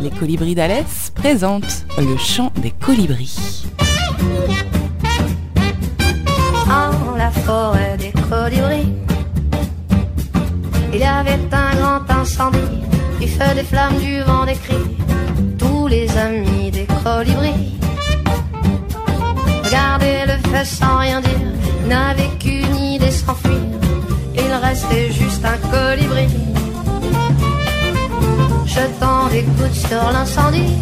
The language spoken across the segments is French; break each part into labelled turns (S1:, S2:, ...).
S1: Les Colibris d'Alès présentent le chant des colibris.
S2: En la forêt des colibris, il y avait un grand incendie, du feu, des flammes, du vent, des cris. Tous les amis des colibris regardaient le feu sans rien dire, n'avaient qu'une idée, s'enfuir. Il restait juste un colibri, jetant des gouttes sur l'incendie.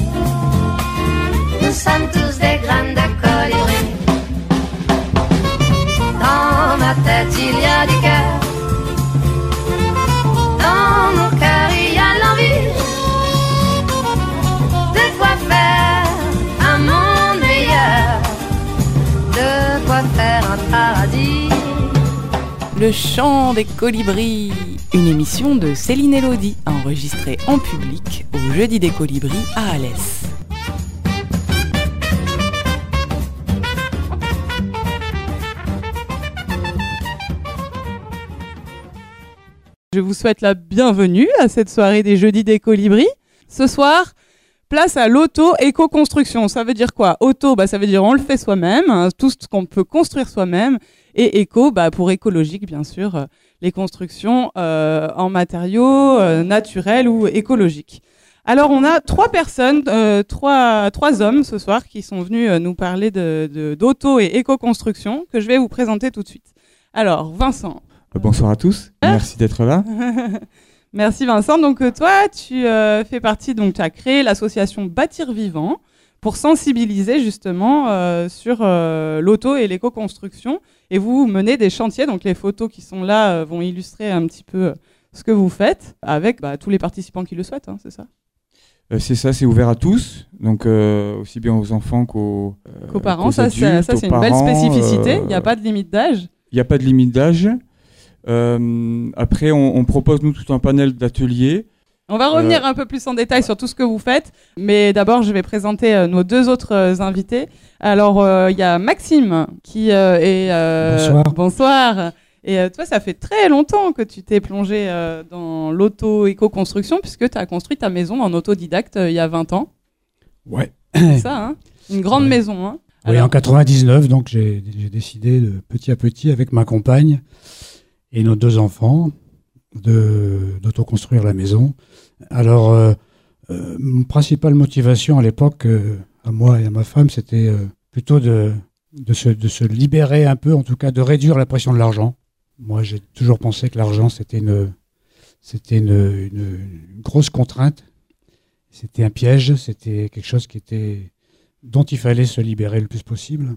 S2: Nous sommes tous des graines de colibri. Dans ma tête il y a du cœur, dans mon cœur il y a l'envie de quoi faire un monde meilleur, de quoi faire un paradis.
S1: Le chant des colibris, une émission de Céline Elodie, enregistrée en public au Jeudi des Colibris à Alès. Je vous souhaite la bienvenue à cette soirée des Jeudis des Colibris. Ce soir, place à l'auto-éco-construction. Ça veut dire quoi ? Auto, ça veut dire on le fait soi-même, tout ce qu'on peut construire soi-même. Et éco, pour écologique, bien sûr, les constructions en matériaux naturels ou écologiques. Alors, on a trois personnes, trois hommes ce soir qui sont venus nous parler d'auto- et éco-construction que je vais vous présenter tout de suite. Alors, Vincent.
S3: Bonsoir à tous, merci d'être là.
S1: Merci Vincent. Donc toi, tu fais partie, donc tu as créé l'association Bâtir Vivant pour sensibiliser justement sur l'auto et l'éco-construction. Et vous menez des chantiers, donc les photos qui sont là vont illustrer un petit peu ce que vous faites avec tous les participants qui le souhaitent, c'est ça ?
S3: C'est ça, c'est ouvert à tous, donc aussi bien aux enfants qu'aux
S1: parents.
S3: Ça,
S1: c'est une belle spécificité, il n'y a pas de limite d'âge.
S3: Il n'y a pas de limite d'âge. Après, on propose nous tout un panel d'ateliers.
S1: On va revenir un peu plus en détail sur tout ce que vous faites, mais d'abord je vais présenter nos deux autres invités. Alors il y a Maxime qui est... Bonsoir. Et toi, ça fait très longtemps que tu t'es plongé dans l'auto-éco-construction puisque tu as construit ta maison en autodidacte il y a 20 ans.
S4: Ouais.
S1: C'est ça, une grande maison.
S4: Oui, en 99, donc j'ai décidé de petit à petit avec ma compagne et nos deux enfants d'autoconstruire la maison. Alors, mon principale motivation à l'époque, à moi et à ma femme, c'était plutôt de se libérer un peu, en tout cas de réduire la pression de l'argent. Moi, j'ai toujours pensé que l'argent, c'était une grosse contrainte. C'était un piège, c'était quelque chose dont il fallait se libérer le plus possible.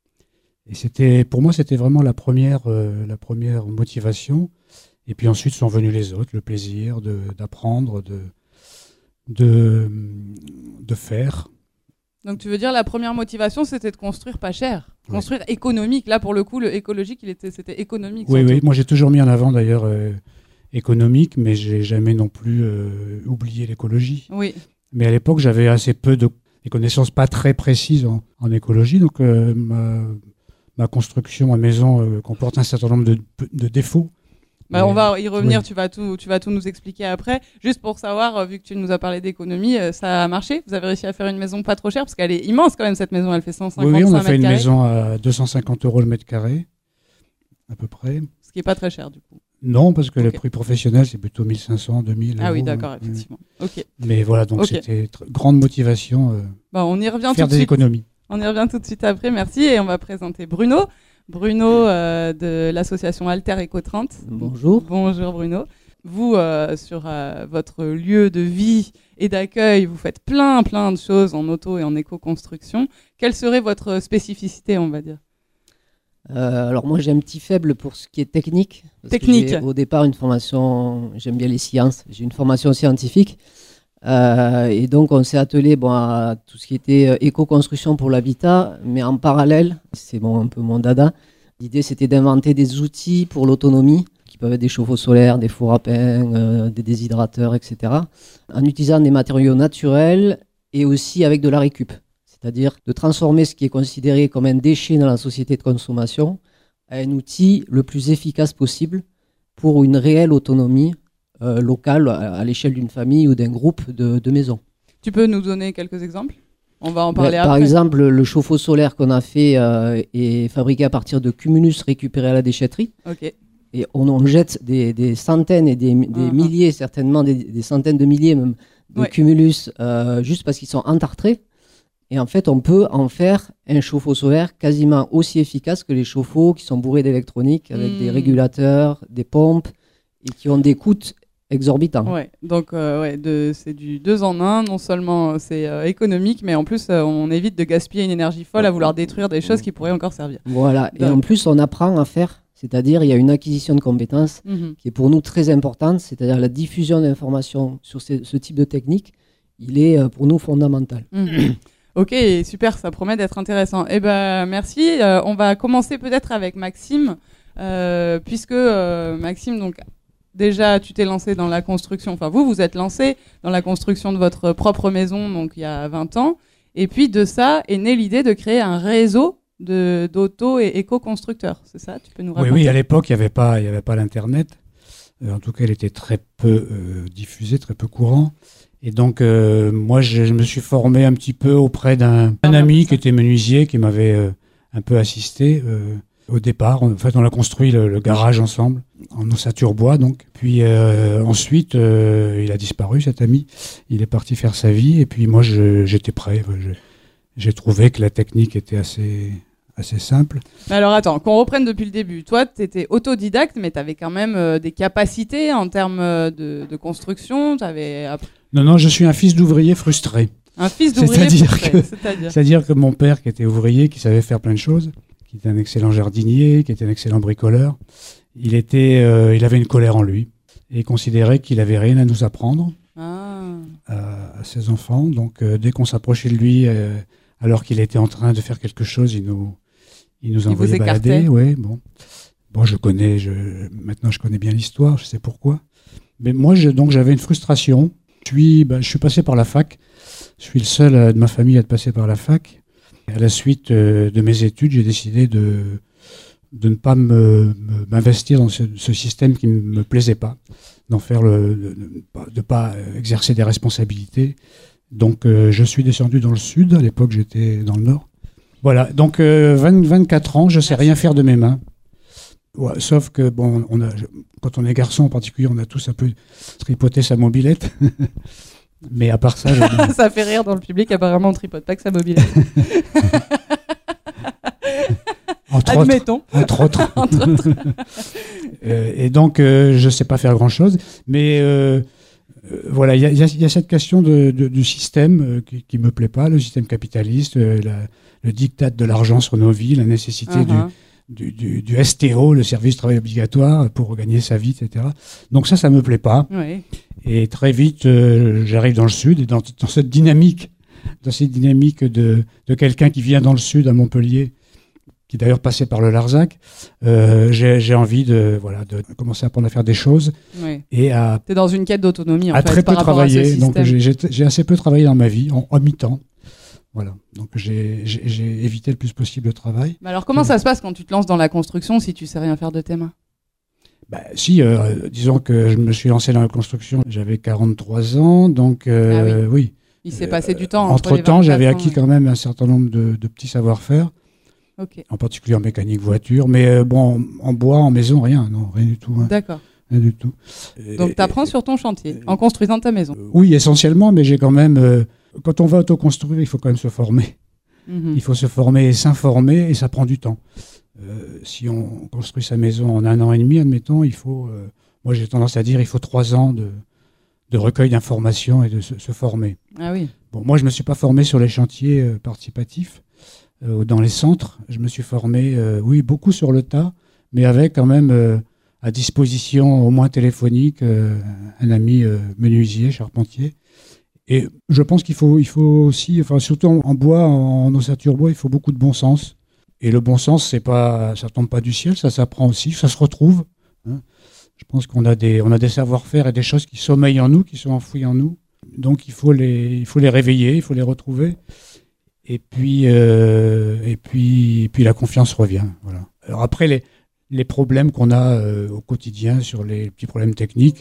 S4: Et pour moi, c'était vraiment la première motivation. Et puis ensuite sont venus les autres, le plaisir d'apprendre, de faire.
S1: Donc tu veux dire la première motivation, c'était de construire pas cher, construire économique. Là, pour le coup, le écologique, c'était économique.
S4: Oui, moi j'ai toujours mis en avant d'ailleurs économique, mais j'ai jamais non plus oublié l'écologie.
S1: Oui.
S4: Mais à l'époque, j'avais assez peu des connaissances pas très précises en écologie, donc ma construction à maison comporte un certain nombre de défauts.
S1: On va y revenir, oui. Tu vas tout nous expliquer après. Juste pour savoir, vu que tu nous as parlé d'économie, ça a marché ? Vous avez réussi à faire une maison pas trop chère ? Parce qu'elle est immense quand même, cette maison, elle fait 155 mètres carrés.
S4: Oui, on a fait une maison à 250 € le mètre carré, à peu près.
S1: Ce qui n'est pas très cher du coup.
S4: Non, parce que le prix professionnel, c'est plutôt 1500, 2000 €.
S1: Ah oui, d'accord, effectivement. Ok.
S4: Mais voilà, donc c'était grande motivation
S1: on y revient
S4: faire
S1: tout de
S4: des
S1: suite.
S4: économies.
S1: On y revient tout de suite après, merci. Et on va présenter Bruno de l'association Alter Eco 30.
S5: Bonjour.
S1: Bonjour Bruno. Vous, sur votre lieu de vie et d'accueil, vous faites plein de choses en auto et en éco-construction. Quelle serait votre spécificité, on va dire ?
S5: Alors moi, j'ai un petit faible pour ce qui est technique.
S1: Technique.
S5: Au départ, une formation, j'aime bien les sciences. J'ai une formation scientifique. Et donc, on s'est attelé à tout ce qui était éco-construction pour l'habitat, mais en parallèle, c'est un peu mon dada. L'idée, c'était d'inventer des outils pour l'autonomie, qui peuvent être des chauffe-eau solaires, des fours à pain, des déshydrateurs, etc., en utilisant des matériaux naturels et aussi avec de la récup. C'est-à-dire de transformer ce qui est considéré comme un déchet dans la société de consommation à un outil le plus efficace possible pour une réelle autonomie locale à l'échelle d'une famille ou d'un groupe de maisons.
S1: Tu peux nous donner quelques exemples ? On va en parler après.
S5: Par exemple, le chauffe-eau solaire qu'on a fait est fabriqué à partir de cumulus récupérés à la déchetterie.
S1: Ok.
S5: Et on jette des centaines et des milliers, certainement des centaines de milliers même, de cumulus juste parce qu'ils sont entartrés. Et en fait, on peut en faire un chauffe-eau solaire quasiment aussi efficace que les chauffe-eau qui sont bourrés d'électronique avec des régulateurs, des pompes et qui ont des coûts exorbitants.
S1: Ouais, donc c'est du 2 en 1. Non seulement c'est économique, mais en plus on évite de gaspiller une énergie folle à vouloir détruire des choses qui pourraient encore servir.
S5: Voilà, et en plus on apprend à faire, c'est-à-dire il y a une acquisition de compétences qui est pour nous très importante, c'est-à-dire la diffusion d'informations sur ce type de technique, il est pour nous fondamental.
S1: Ok, super, ça promet d'être intéressant. Eh ben merci. On va commencer peut-être avec Maxime, puisque Maxime, donc déjà tu t'es lancé dans la construction. Enfin vous êtes lancé dans la construction de votre propre maison, donc il y a 20 ans. Et puis de ça est née l'idée de créer un réseau d'auto et éco-constructeurs. C'est ça ? Tu peux nous raconter ?
S4: Oui, à l'époque il y avait pas l'internet. En tout cas, il était très peu diffusé, très peu courant. Et donc, moi, je me suis formé un petit peu auprès d'un ami qui était menuisier, qui m'avait un peu assisté au départ. En fait, on a construit le garage ensemble, en ossature bois, donc. Puis ensuite, il a disparu, cet ami. Il est parti faire sa vie. Et puis moi, j'étais prêt. J'ai trouvé que la technique était assez simple.
S1: Mais alors attends, qu'on reprenne depuis le début. Toi, tu étais autodidacte, mais tu avais quand même des capacités en termes de construction.
S4: Non, je suis un fils d'ouvrier frustré.
S1: Un fils d'ouvrier frustré,
S4: c'est-à-dire que mon père, qui était ouvrier, qui savait faire plein de choses, qui était un excellent jardinier, qui était un excellent bricoleur, il avait une colère en lui et considérait qu'il avait rien à nous apprendre à ses enfants. Donc, dès qu'on s'approchait de lui, alors qu'il était en train de faire quelque chose, il nous envoyait balader. Ouais, bon, maintenant je connais bien l'histoire, je sais pourquoi. Mais moi, j'avais une frustration. Je suis passé par la fac. Je suis le seul de ma famille à être passé par la fac. Et à la suite de mes études, j'ai décidé de ne pas m'investir dans ce système qui ne me plaisait pas, de pas exercer des responsabilités. Donc, je suis descendu dans le sud. À l'époque, j'étais dans le nord. Voilà. Donc, 24 ans, je sais rien faire de mes mains. Ouais, sauf que, bon, quand on est garçon en particulier, on a tous un peu tripoté sa mobilette. Mais à part ça...
S1: Ça fait rire dans le public, apparemment, on tripote pas que sa mobilette. Admettons.
S4: Entre autres. Et donc, je sais pas faire grand-chose. Mais voilà, il y a cette question du système qui me plaît pas, le système capitaliste, le diktat de l'argent sur nos vies, la nécessité du STO, le service de travail obligatoire, pour gagner sa vie, etc. Donc ça me plaît pas.
S1: Oui.
S4: Et très vite, j'arrive dans le sud, et dans cette dynamique de quelqu'un qui vient dans le sud, à Montpellier, qui d'ailleurs passait par le Larzac, j'ai envie de commencer à apprendre à faire des choses.
S1: Oui.
S4: Et
S1: t'es dans une quête d'autonomie, en fait,
S4: très peu
S1: par rapport à ce
S4: travailler. Donc
S1: système.
S4: j'ai assez peu travaillé dans ma vie, en mi-temps. Voilà, donc j'ai évité le plus possible le travail.
S1: Mais alors comment ça se passe quand tu te lances dans la construction si tu sais rien faire de tes mains ?
S4: Disons que je me suis lancé dans la construction, j'avais 43 ans, donc oui.
S1: Il s'est passé du temps.
S4: Entre-temps, j'avais acquis quand même un certain nombre de petits savoir-faire, en particulier en mécanique voiture, mais en bois, en maison, rien du tout. Hein.
S1: D'accord.
S4: Rien du tout.
S1: Donc tu apprends sur ton chantier, en construisant ta maison.
S4: Oui, essentiellement, mais j'ai quand même... quand on va autoconstruire, il faut quand même se former. Il faut se former et s'informer, et ça prend du temps. Si on construit sa maison en 1 an et demi, admettons, il faut... moi, j'ai tendance à dire il faut 3 ans de recueil d'informations et de se former.
S1: Ah oui.
S4: Bon, moi, je ne me suis pas formé sur les chantiers participatifs, dans les centres. Je me suis formé, beaucoup sur le tas, mais avec quand même à disposition, au moins téléphonique, un ami menuisier, charpentier. Et je pense qu'il faut aussi, surtout en bois, en ossature bois, il faut beaucoup de bon sens. Et le bon sens, ça tombe pas du ciel, ça s'apprend aussi, ça se retrouve. Hein. Je pense qu'on a des savoir-faire et des choses qui sommeillent en nous, qui sont enfouies en nous. Donc il faut les réveiller, il faut les retrouver. Et puis la confiance revient. Voilà. Alors après les problèmes qu'on a au quotidien sur les petits problèmes techniques,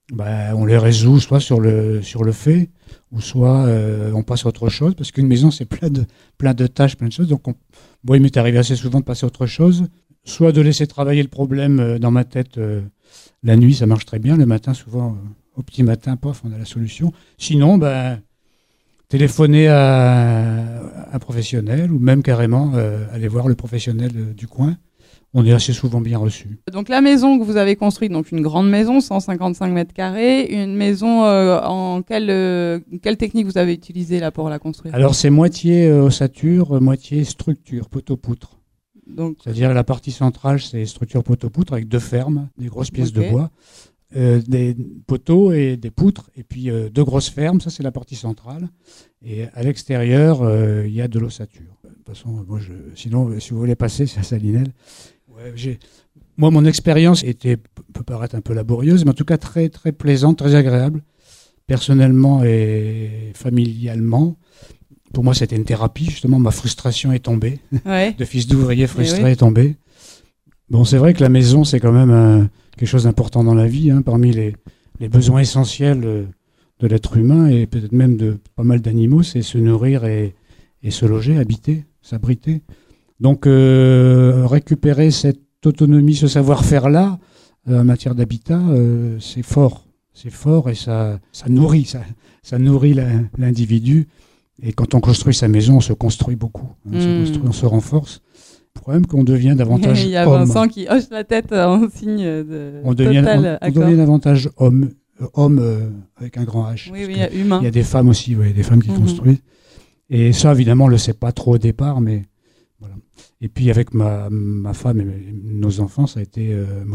S4: On les résout soit sur le fait, ou soit on passe à autre chose, parce qu'une maison, c'est plein de tâches, plein de choses. Donc, moi, il m'est arrivé assez souvent de passer à autre chose, soit de laisser travailler le problème dans ma tête la nuit, ça marche très bien. Le matin, souvent, au petit matin, paf, on a la solution. Sinon, téléphoner à un professionnel, ou même carrément aller voir le professionnel du coin. On est assez souvent bien reçu.
S1: Donc la maison que vous avez construite, donc une grande maison, 155 mètres carrés, une maison en quelle technique vous avez utilisée là pour la construire?
S4: Alors c'est moitié ossature, moitié structure, poteau-poutre.
S1: Donc,
S4: c'est-à-dire la partie centrale, c'est structure poteau-poutre avec 2 fermes, des grosses pièces de bois, des poteaux et des poutres, et puis 2 grosses fermes, ça c'est la partie centrale. Et à l'extérieur, il y a de l'ossature. De toute façon, sinon, si vous voulez passer, c'est à Salinel. Moi, mon expérience peut paraître un peu laborieuse, mais en tout cas très, très plaisante, très agréable, personnellement et familialement. Pour moi, c'était une thérapie, justement. Ma frustration est tombée.
S1: Ouais.
S4: De fils d'ouvrier frustré est tombé. Bon, c'est vrai que la maison, c'est quand même quelque chose d'important dans la vie, hein, parmi les besoins essentiels de l'être humain et peut-être même de pas mal d'animaux, c'est se nourrir et se loger, habiter, s'abriter. Donc, récupérer cette autonomie, ce savoir-faire-là, en matière d'habitat, c'est fort. C'est fort et ça nourrit, ça nourrit l'individu. Et quand on construit sa maison, on se construit beaucoup. On se renforce. Le problème qu'on devient davantage homme.
S1: Il y a Vincent qui hoche la tête en signe de total accord.
S4: On devient davantage homme avec un grand H.
S1: Oui, il y a humain.
S4: Il y a des femmes aussi, des femmes qui construisent. Et ça, évidemment, on ne le sait pas trop au départ, mais voilà. Et puis, avec ma femme et nos enfants, ça a été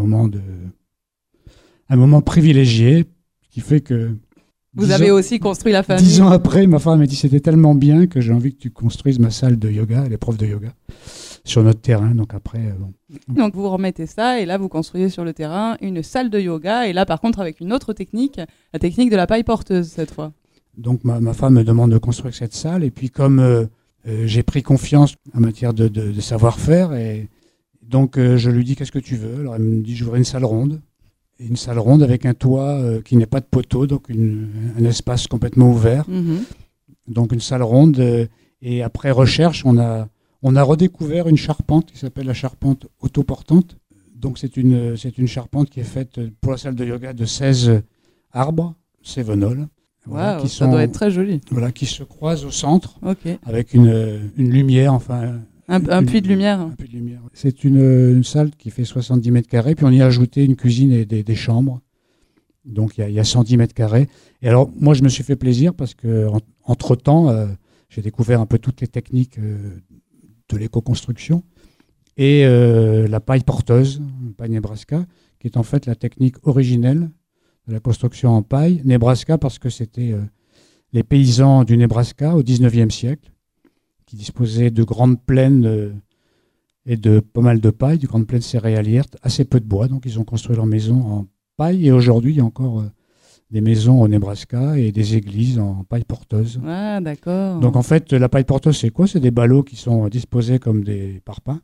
S4: un moment privilégié qui fait que...
S1: Vous avez aussi construit la famille.
S4: 10 ans après, ma femme m'a dit c'était tellement bien que j'ai envie que tu construises ma salle de yoga, les profs de yoga, sur notre terrain. Donc après,
S1: Donc vous remettez ça et là vous construisez sur le terrain une salle de yoga et là par contre avec une autre technique, la technique de la paille porteuse cette fois.
S4: Donc ma femme me demande de construire cette salle et puis comme j'ai pris confiance en matière de savoir-faire et donc je lui dis qu'est-ce que tu veux. Alors elle me dit je voudrais une salle ronde. Une salle ronde avec un toit qui n'est pas de poteau, donc un espace complètement ouvert. Donc une salle ronde. Et après recherche, on a redécouvert une charpente qui s'appelle la charpente autoportante. Donc c'est une charpente qui est faite pour la salle de yoga de 16 arbres, cévenols.
S1: Voilà, wow, ça doit être très joli.
S4: Voilà, qui se croisent au centre avec une lumière, enfin...
S1: Un puits de lumière.
S4: Un puits de lumière. C'est une salle qui fait 70 mètres carrés, puis on y a ajouté une cuisine et des chambres. Donc il y a 110 mètres carrés. Et alors, moi, je me suis fait plaisir parce que entre-temps, j'ai découvert un peu toutes les techniques de l'éco-construction. Et la paille porteuse, paille Nebraska, qui est en fait la technique originelle de la construction en paille. Nebraska parce que c'était les paysans du Nebraska au 19e siècle, qui disposaient de grandes plaines et de pas mal de paille, de grandes plaines céréalières, assez peu de bois. Donc ils ont construit leur maison en paille et aujourd'hui il y a encore des maisons au Nebraska et des églises en paille porteuse.
S1: Ah d'accord.
S4: Donc en fait la paille porteuse c'est quoi? C'est des ballots qui sont disposés comme des parpaings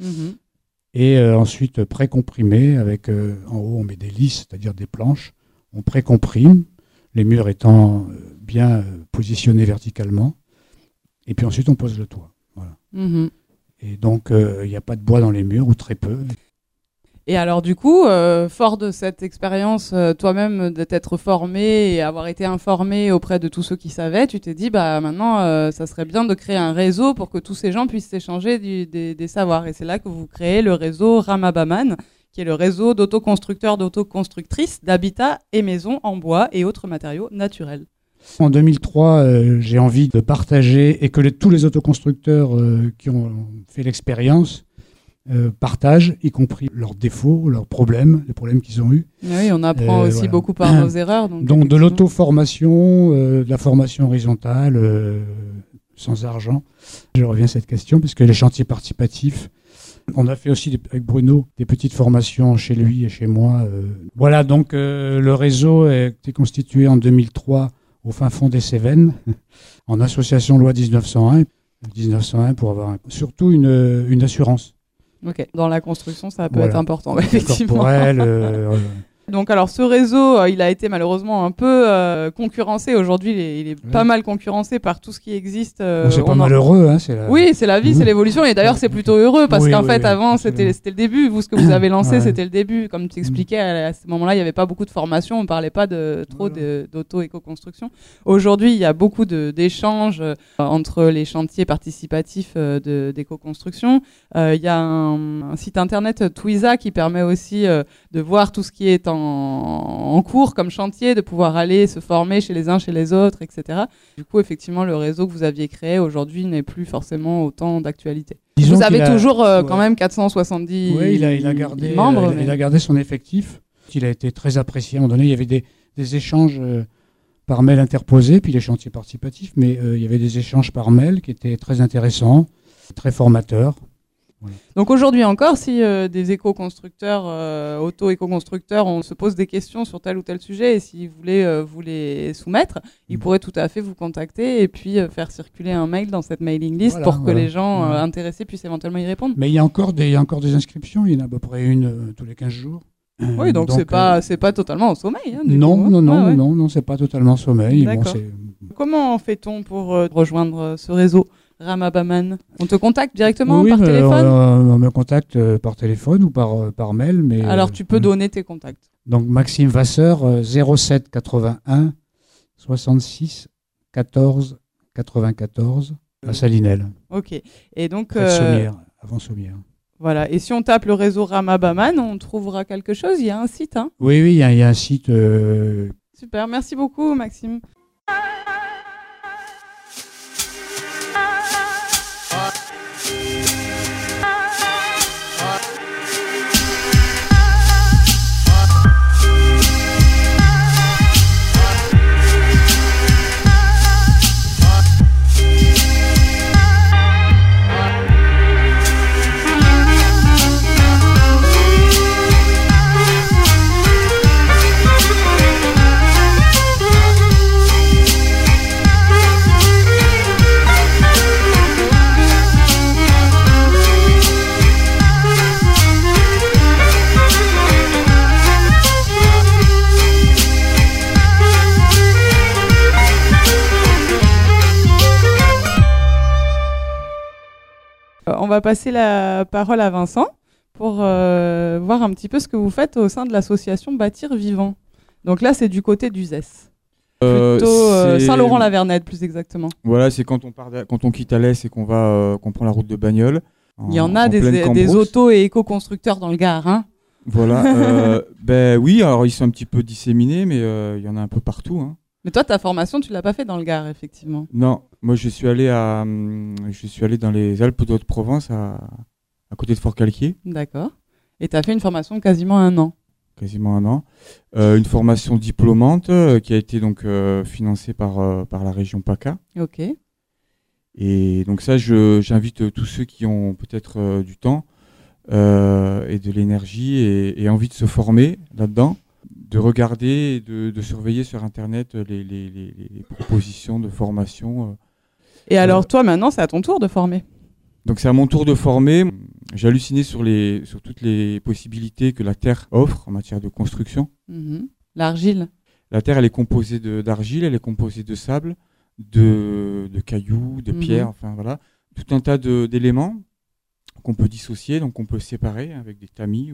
S4: et ensuite pré-comprimés avec en haut on met des lisses, c'est-à-dire des planches. On pré-comprime, les murs étant bien positionnés verticalement. Et puis ensuite, on pose le toit. Voilà. Et donc, il n'y a pas de bois dans les murs, ou très peu.
S1: Et alors, du coup, fort de cette expérience, toi-même, de t'être formé et avoir été informé auprès de tous ceux qui savaient, tu t'es dit, maintenant, ça serait bien de créer un réseau pour que tous ces gens puissent échanger des savoirs. Et c'est là que vous créez le réseau Ramabaman, qui est le réseau d'autoconstructeurs, d'autoconstructrices, d'habitats et maisons en bois et autres matériaux naturels.
S4: En 2003, j'ai envie de partager et que tous les autoconstructeurs qui ont fait l'expérience partagent, y compris leurs défauts, leurs problèmes, les problèmes qu'ils ont eus.
S1: Oui, on apprend aussi beaucoup par nos erreurs.
S4: Donc de l'auto-formation, de la formation horizontale, sans argent. Je reviens à cette question, puisque les chantiers participatifs, on a fait aussi avec Bruno des petites formations chez lui et chez moi. Voilà, donc le réseau a été constitué en 2003 au fin fond des Cévennes, en association loi 1901 pour avoir surtout une assurance.
S1: Ok, dans la construction, ça peut être important, effectivement.
S4: Corporelle,
S1: Donc alors ce réseau, il a été malheureusement un peu concurrencé. Aujourd'hui, il est pas mal concurrencé par tout ce qui existe.
S4: C'est pas malheureux, hein.
S1: Oui, c'est la vie, c'est l'évolution. Et d'ailleurs, c'est plutôt heureux parce qu'en fait, avant, c'était le début. Vous, ce que vous avez lancé, c'était le début. Comme tu expliquais, à ce moment-là, il n'y avait pas beaucoup de formation. On parlait pas trop d'auto-éco-construction. Aujourd'hui, il y a beaucoup d'échanges entre les chantiers participatifs d'éco-construction. Il y a un site internet Twiza qui permet aussi de voir tout ce qui est en cours comme chantier, de pouvoir aller se former chez les uns, chez les autres, etc. Du coup, effectivement, le réseau que vous aviez créé aujourd'hui n'est plus forcément autant d'actualité. Vous avez toujours quand même 470 membres.
S4: Il a gardé son effectif. Il a été très apprécié. À un moment donné, il y avait des échanges par mail interposés, puis les chantiers participatifs, mais il y avait des échanges par mail qui étaient très intéressants, très formateurs. Voilà.
S1: Donc aujourd'hui encore, si des éco-constructeurs, auto-éco-constructeurs, on se pose des questions sur tel ou tel sujet et s'ils voulaient vous les soumettre, ils pourraient tout à fait vous contacter et puis faire circuler un mail dans cette mailing list pour que les gens intéressés puissent éventuellement y répondre.
S4: Mais il y a encore des inscriptions, il y en a à peu près une tous les 15 jours.
S1: Oui, donc c'est pas totalement au sommeil. Hein,
S4: non, c'est pas totalement au sommeil.
S1: D'accord. Comment fait-on pour rejoindre ce réseau Ramabaman? On te contacte directement par téléphone?
S4: On me contacte par téléphone ou par mail. Mais,
S1: alors tu peux donner tes contacts.
S4: Donc Maxime Vasseur, 07 81 66 14 94 à Salinelles.
S1: Ok. Et donc
S4: avant Sommières.
S1: Voilà. Et si on tape le réseau Ramabaman, on trouvera quelque chose. Il y a un site. Hein.
S4: Oui, il y a un site.
S1: Super. Merci beaucoup, Maxime. On va passer la parole à Vincent pour voir un petit peu ce que vous faites au sein de l'association Bâtir Vivant. Donc là, c'est du côté du ZES. Plutôt Saint-Laurent-la-Vernède, plus exactement.
S3: Voilà, c'est quand on quitte Alès et qu'on prend la route de Bagnols.
S1: Il y en a des autos et éco-constructeurs dans le Gard, hein.
S3: Voilà. Oui, alors ils sont un petit peu disséminés, mais il y en a un peu partout, hein.
S1: Mais toi, ta formation, tu l'as pas fait dans le Gard, effectivement.
S3: Non, moi je suis allé dans les Alpes de Haute-Provence, à côté de Fort-Calquier.
S1: D'accord. Et tu as fait une formation de quasiment 1 an.
S3: Quasiment 1 an. Une formation diplômante qui a été donc financée par la région PACA.
S1: Ok.
S3: Et donc ça, j'invite tous ceux qui ont peut-être du temps et de l'énergie et envie de se former là-dedans, de regarder et de surveiller sur Internet les propositions de formation.
S1: Et alors toi, maintenant, c'est à ton tour de former.
S3: Donc c'est à mon tour de former. J'ai halluciné sur toutes les possibilités que la Terre offre en matière de construction.
S1: L'argile.
S3: La Terre, elle est composée d'argile, elle est composée de sable, de cailloux, de pierres, enfin voilà. Tout un tas d'éléments qu'on peut dissocier, donc on peut séparer avec des tamis.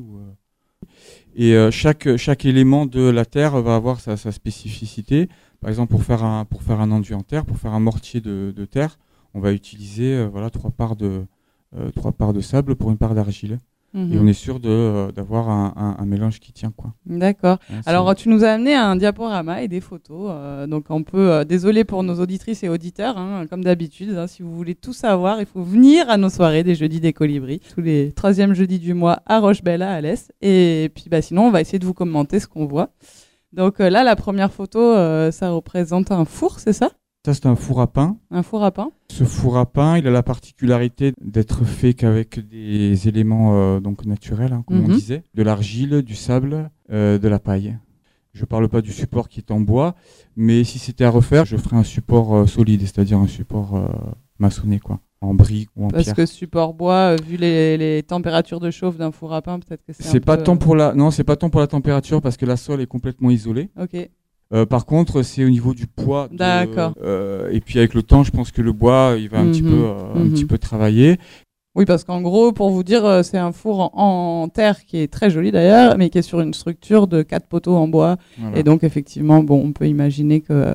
S3: Et chaque élément de la terre va avoir sa spécificité. Par exemple, pour faire un enduit en terre, pour faire un mortier de terre, on va utiliser 3 parts de sable pour 1 part d'argile. Et on est sûr d'avoir un mélange qui tient, quoi.
S1: D'accord. Alors, tu nous as amené un diaporama et des photos. Donc, on peut... désolé pour nos auditrices et auditeurs, hein, comme d'habitude. Hein, si vous voulez tout savoir, il faut venir à nos soirées des Jeudis des Colibris, tous les 3e jeudis du mois à Rochebelle, à Alès. Et puis, sinon, on va essayer de vous commenter ce qu'on voit. Donc là, la première photo, ça représente un four, c'est ça ?
S3: Ça, c'est un four à pain.
S1: Un four à pain.
S3: Ce four à pain, il a la particularité d'être fait qu'avec des éléments donc naturels, hein, comme on disait, de l'argile, du sable, de la paille. Je parle pas du support qui est en bois, mais si c'était à refaire, je ferais un support solide, c'est-à-dire un support maçonné, quoi. en briques ou en
S1: Parce
S3: pierre.
S1: que support bois, vu les températures de chauffe d'un four à pain, peut-être que c'est
S3: C'est
S1: un
S3: pas
S1: peu...
S3: tant pour la, non, c'est pas tant pour la température parce que la sole est complètement isolée.
S1: Ok.
S3: Par contre, c'est au niveau du poids.
S1: D'accord.
S3: Et puis avec le temps, je pense que le bois, il va un petit peu travailler.
S1: Oui, parce qu'en gros, pour vous dire, c'est un four en terre qui est très joli d'ailleurs, mais qui est sur une structure de 4 poteaux en bois.
S3: Voilà.
S1: Et donc, effectivement, bon, on peut imaginer que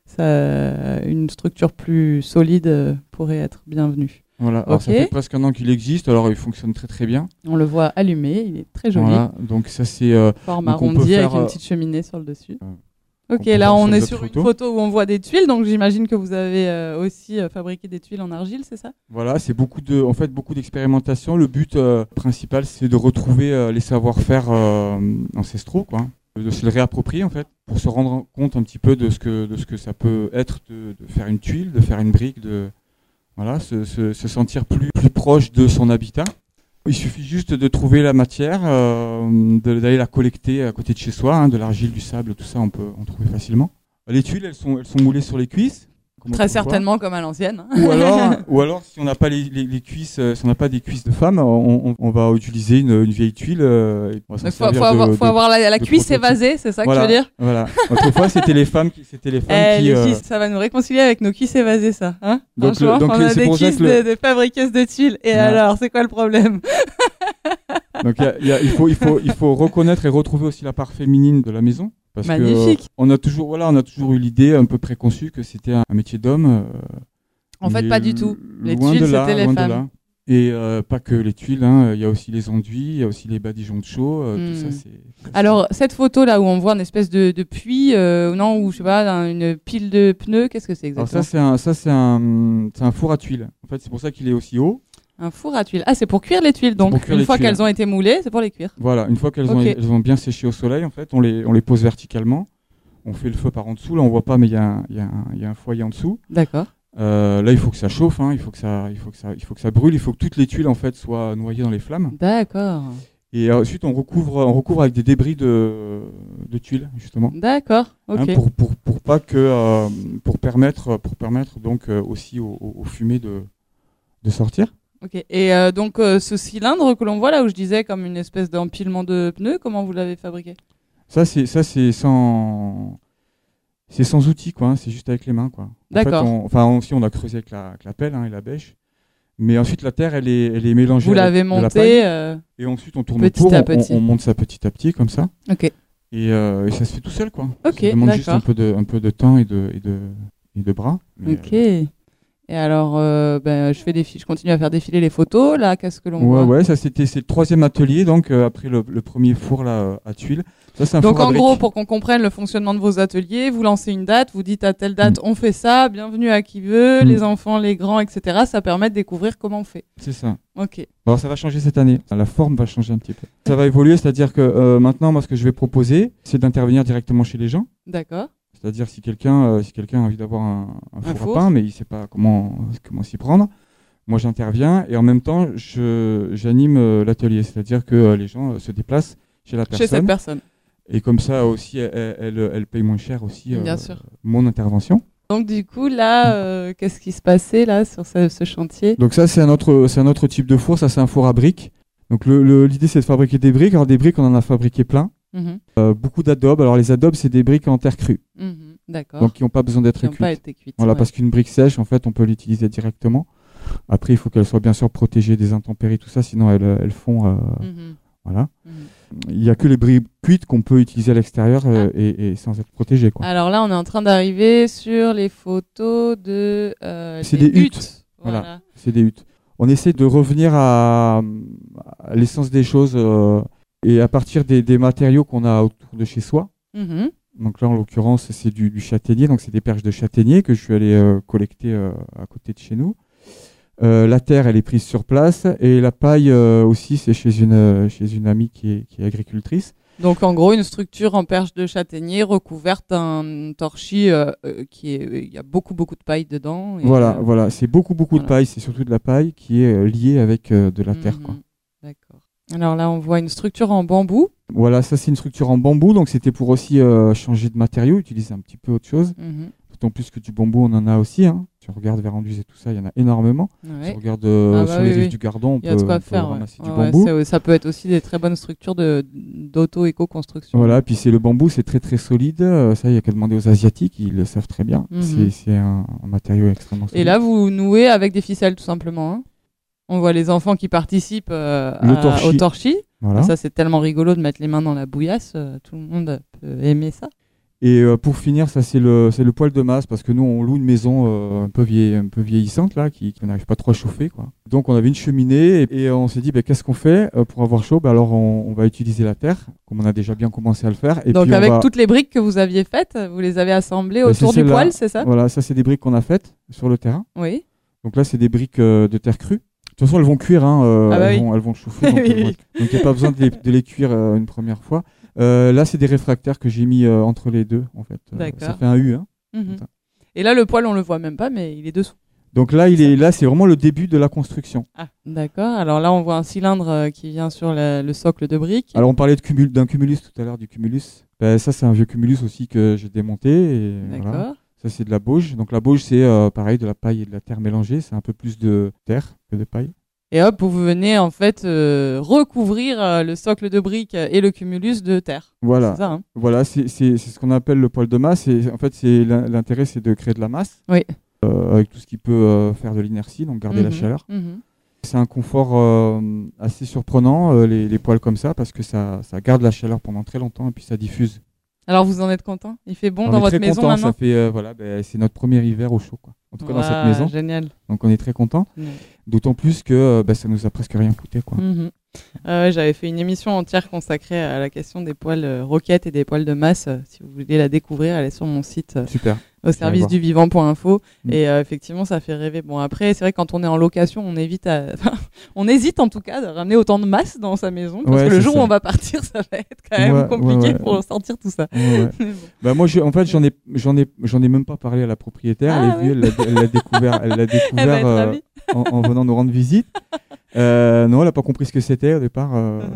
S1: une structure plus solide pourrait être bienvenue.
S3: Voilà. Alors,
S1: Ok.
S3: ça fait presque un an qu'il existe. Alors, il fonctionne très très bien.
S1: On le voit allumé, il est très joli.
S3: Voilà. Donc ça c'est.
S1: Forme
S3: donc on peut
S1: arrondi avec
S3: faire,
S1: une petite cheminée sur le dessus.
S3: on
S1: Ok,
S3: peut
S1: là
S3: faire
S1: on
S3: sur
S1: est
S3: d'autres
S1: sur une
S3: photos.
S1: photo où on voit des tuiles, donc j'imagine que vous avez aussi fabriqué des tuiles en argile, c'est ça?
S3: Voilà, c'est beaucoup d'expérimentation. Le but principal, c'est de retrouver les savoir-faire ancestraux, quoi. De se le réapproprier en fait, pour se rendre compte un petit peu de ce que ça peut être de faire une tuile, de faire une brique, voilà, se sentir plus proche de son habitat. Il suffit juste de trouver la matière, d'aller la collecter à côté de chez soi, hein, de l'argile, du sable, tout ça, on peut en trouver facilement. Les tuiles, elles sont moulées sur les cuisses. comme
S1: Très
S3: autrefois.
S1: certainement comme à l'ancienne.
S3: Ou alors, si on n'a pas les cuisses, si on n'a pas des cuisses de femme, on va utiliser une vieille tuile. Et on va s'en
S1: Donc faut
S3: servir
S1: avoir la
S3: de
S1: cuisse
S3: prototype.
S1: évasée, c'est ça
S3: Voilà,
S1: que tu veux dire?
S3: Voilà. Autrefois, c'était les femmes qui.
S1: Les cuisses, ça va nous réconcilier avec nos cuisses évasées, ça. Hein,
S3: Donc,
S1: franchement, on a
S3: c'est
S1: des
S3: pour ça
S1: cuisses
S3: que
S1: de fabriqueuses de tuiles. Et
S3: Voilà.
S1: alors, c'est quoi le problème?
S3: Donc il faut reconnaître et retrouver aussi la part féminine de la maison. Parce
S1: Magnifique.
S3: que on a toujours eu l'idée un peu préconçue que c'était un métier d'homme.
S1: En fait,
S3: mais
S1: pas du tout. Les
S3: loin
S1: tuiles,
S3: de là,
S1: c'était les
S3: loin de
S1: femmes.
S3: là. Et pas que les tuiles, hein. Il y a aussi les enduits, il y a aussi les badigeons de chaux, tout ça c'est.
S1: Alors, cette photo là où on voit une espèce de puits, non, ou je sais pas, une pile de pneus, qu'est-ce que c'est
S3: Alors
S1: exactement?
S3: ça c'est un four à tuiles. En fait, c'est pour ça qu'il est aussi haut.
S1: Un four à tuiles. Ah, c'est pour cuire les tuiles, donc.
S3: pour cuire
S1: Une
S3: les
S1: fois
S3: tuiles.
S1: qu'elles ont été moulées, c'est pour les cuire.
S3: Voilà, une fois qu'elles
S1: Ok.
S3: elles ont bien séché au soleil, en fait, on les pose verticalement. On fait le feu par en dessous. Là, on voit pas, mais il y a un foyer en dessous.
S1: D'accord.
S3: Là, il faut que ça chauffe, hein. Il faut que ça brûle. Il faut que toutes les tuiles en fait soient noyées dans les flammes.
S1: D'accord.
S3: Et ensuite, on recouvre avec des débris de tuiles justement.
S1: D'accord. Ok.
S3: Hein, pour pas que pour permettre donc aussi aux fumées de sortir.
S1: Ok. Et donc, ce cylindre que l'on voit là où je disais comme une espèce d'empilement de pneus, comment vous l'avez fabriqué?
S3: Ça c'est sans outils quoi. Hein, c'est juste avec les mains quoi.
S1: D'accord.
S3: En fait, on a creusé avec la pelle hein, et la bêche. Mais ensuite la terre elle est mélangée.
S1: Vous
S3: avec
S1: l'avez
S3: de la
S1: montée.
S3: paille. Et ensuite on tourne
S1: petit
S3: autour,
S1: à petit.
S3: on monte ça petit à petit comme ça.
S1: Ok.
S3: Et ça se fait tout seul quoi.
S1: Ok,
S3: Ça demande juste
S1: d'accord.
S3: un peu de temps et de bras. Mais,
S1: Ok. Et alors, je continue à faire défiler les photos. Là, qu'est-ce que l'on voit?
S3: ouais, ça c'est le troisième atelier donc après le premier four là à tuiles. Ça c'est un
S1: Donc
S3: four à
S1: en
S3: briques.
S1: gros, pour qu'on comprenne le fonctionnement de vos ateliers, vous lancez une date, vous dites à telle date on fait ça, bienvenue à qui veut, les enfants, les grands, etc. Ça permet de découvrir comment on fait.
S3: C'est ça.
S1: Ok.
S3: Alors ça va changer cette année. La forme va changer un petit peu. Ça va évoluer, c'est-à-dire que maintenant, moi, ce que je vais proposer, c'est d'intervenir directement chez les gens.
S1: D'accord.
S3: C'est-à-dire si quelqu'un a envie d'avoir un four
S1: four.
S3: à pain, mais il sait pas comment s'y prendre, moi j'interviens et en même temps j'anime l'atelier. C'est-à-dire que les gens se déplacent chez la
S1: Chez cette
S3: personne.
S1: personne.
S3: Et comme ça aussi, elle paye moins cher aussi
S1: Bien sûr.
S3: mon intervention.
S1: Donc du coup, là, qu'est-ce qui se passait là sur ce chantier?
S3: Donc ça, c'est un autre type de four. Ça, c'est un four à briques. Donc l'idée, c'est de fabriquer des briques. Alors des briques, on en a fabriqué plein.
S1: Mhm.
S3: Beaucoup d'adobes. Alors les adobes, c'est des briques en terre crue.
S1: Mhm. D'accord.
S3: Donc qui n'ont pas besoin d'être
S1: Qui n'ont
S3: cuites.
S1: pas été cuites.
S3: Voilà,
S1: ouais.
S3: parce qu'une brique sèche, en fait, on peut l'utiliser directement. Après, il faut qu'elle soit bien sûr protégée des intempéries, tout ça, sinon elles font.
S1: Mhm.
S3: Voilà.
S1: Mhm.
S3: Il n'y a que les briques cuites qu'on peut utiliser à l'extérieur et sans être protégées, quoi.
S1: Alors là, on est en train d'arriver sur les photos de.
S3: C'est des huttes.
S1: Voilà.
S3: C'est des huttes. On essaie de revenir à l'essence des choses et à partir des matériaux qu'on a autour de chez soi.
S1: Mhm.
S3: Donc là, en l'occurrence, c'est du châtaignier. Donc c'est des perches de châtaignier que je suis allé collecter à côté de chez nous. La terre, elle est prise sur place et la paille aussi, c'est chez une amie qui est agricultrice.
S1: Donc en gros, une structure en perche de châtaignier recouverte d'un torchis il y a beaucoup de paille dedans. Et,
S3: Voilà, c'est beaucoup de
S1: voilà.
S3: paille. C'est surtout de la paille qui est liée avec de la terre, quoi.
S1: D'accord. Alors là, on voit une structure en bambou.
S3: Voilà, ça c'est une structure en bambou, donc c'était pour aussi changer de matériau, utiliser un petit peu autre chose.
S1: Mhm.
S3: D'autant plus que du bambou, on en a aussi, hein, Si on regarde vers Anduze et tout ça, il y en a énormément. Si on regarde sur les rives du Gardon, on peut ramasser du bambou.
S1: Ça peut être aussi des très bonnes structures d'auto-éco-construction.
S3: Voilà, puis le bambou, c'est très très solide. Ça, il n'y a qu'à demander aux Asiatiques, ils le savent très bien. C'est un matériau extrêmement solide.
S1: Et là, vous nouez avec des ficelles, tout simplement. Hein. On voit les enfants qui participent au torchis. Voilà. Ça, c'est tellement rigolo de mettre les mains dans la bouillasse. Tout le monde peut aimer ça.
S3: Et pour finir, ça c'est le poêle de masse, parce que nous on loue une maison un peu vieillissante là, qui n'arrive pas trop à chauffer, quoi. Donc on avait une cheminée et on s'est dit qu'est-ce qu'on fait pour avoir chaud? Alors on va utiliser la terre, comme on a déjà bien commencé à le faire. Et
S1: donc puis avec toutes les briques que vous aviez faites, vous les avez assemblées autour du poêle, c'est ça?
S3: Voilà, ça c'est des briques qu'on a faites sur le terrain.
S1: Oui.
S3: Donc là c'est des briques de terre crue. De toute façon, elles vont cuire, elles vont chauffer. Donc il n'y a pas besoin de les cuire une première fois. Là, c'est des réfractaires que j'ai mis entre les deux, en fait. Ça fait un U. Hein.
S1: Et là, le poêle, on le voit même pas, mais il est dessous.
S3: Donc là, c'est vraiment le début de la construction.
S1: Ah, d'accord. Alors là, on voit un cylindre qui vient sur le socle de briques.
S3: Alors, on parlait d'un cumulus tout à l'heure, du cumulus. Ça, c'est un vieux cumulus aussi que j'ai démonté.
S1: D'accord.
S3: Voilà. Ça, c'est de la bauge. Donc la bauge, c'est pareil, de la paille et de la terre mélangée. C'est un peu plus de terre que de paille.
S1: Et hop, vous venez en fait recouvrir le socle de briques et le cumulus de terre.
S3: Voilà.
S1: C'est ça, hein.
S3: Voilà, c'est ce qu'on appelle le poêle de masse. Et en fait, l'intérêt, c'est de créer de la masse.
S1: Oui.
S3: Avec tout ce qui peut faire de l'inertie, donc garder la chaleur. C'est un confort assez surprenant, les poêles comme ça, parce que ça garde la chaleur pendant très longtemps et puis ça diffuse.
S1: Alors vous en êtes content? Il fait bon dans votre maison maintenant?
S3: Ça fait, c'est notre premier hiver au chaud, quoi. En tout cas dans cette maison.
S1: Génial.
S3: Donc on est très content. D'autant plus que ça nous a presque rien coûté, quoi.
S1: J'avais fait une émission entière consacrée à la question des poêles roquettes et des poêles de masse. Si vous voulez la découvrir, elle est sur mon site.
S3: Super.
S1: Au service du vivant.info. Et effectivement, ça fait rêver. Bon, après, c'est vrai que quand on est en location, on hésite en tout cas de ramener autant de masse dans sa maison. Parce que le jour où on va partir, ça va être quand même compliqué pour sortir tout ça.
S3: Bon. Moi, en fait, j'en ai même pas parlé à la propriétaire. Elle l'a découvert. Elle l'a découvert en venant nous rendre visite. Non, elle a pas compris ce que c'était au départ.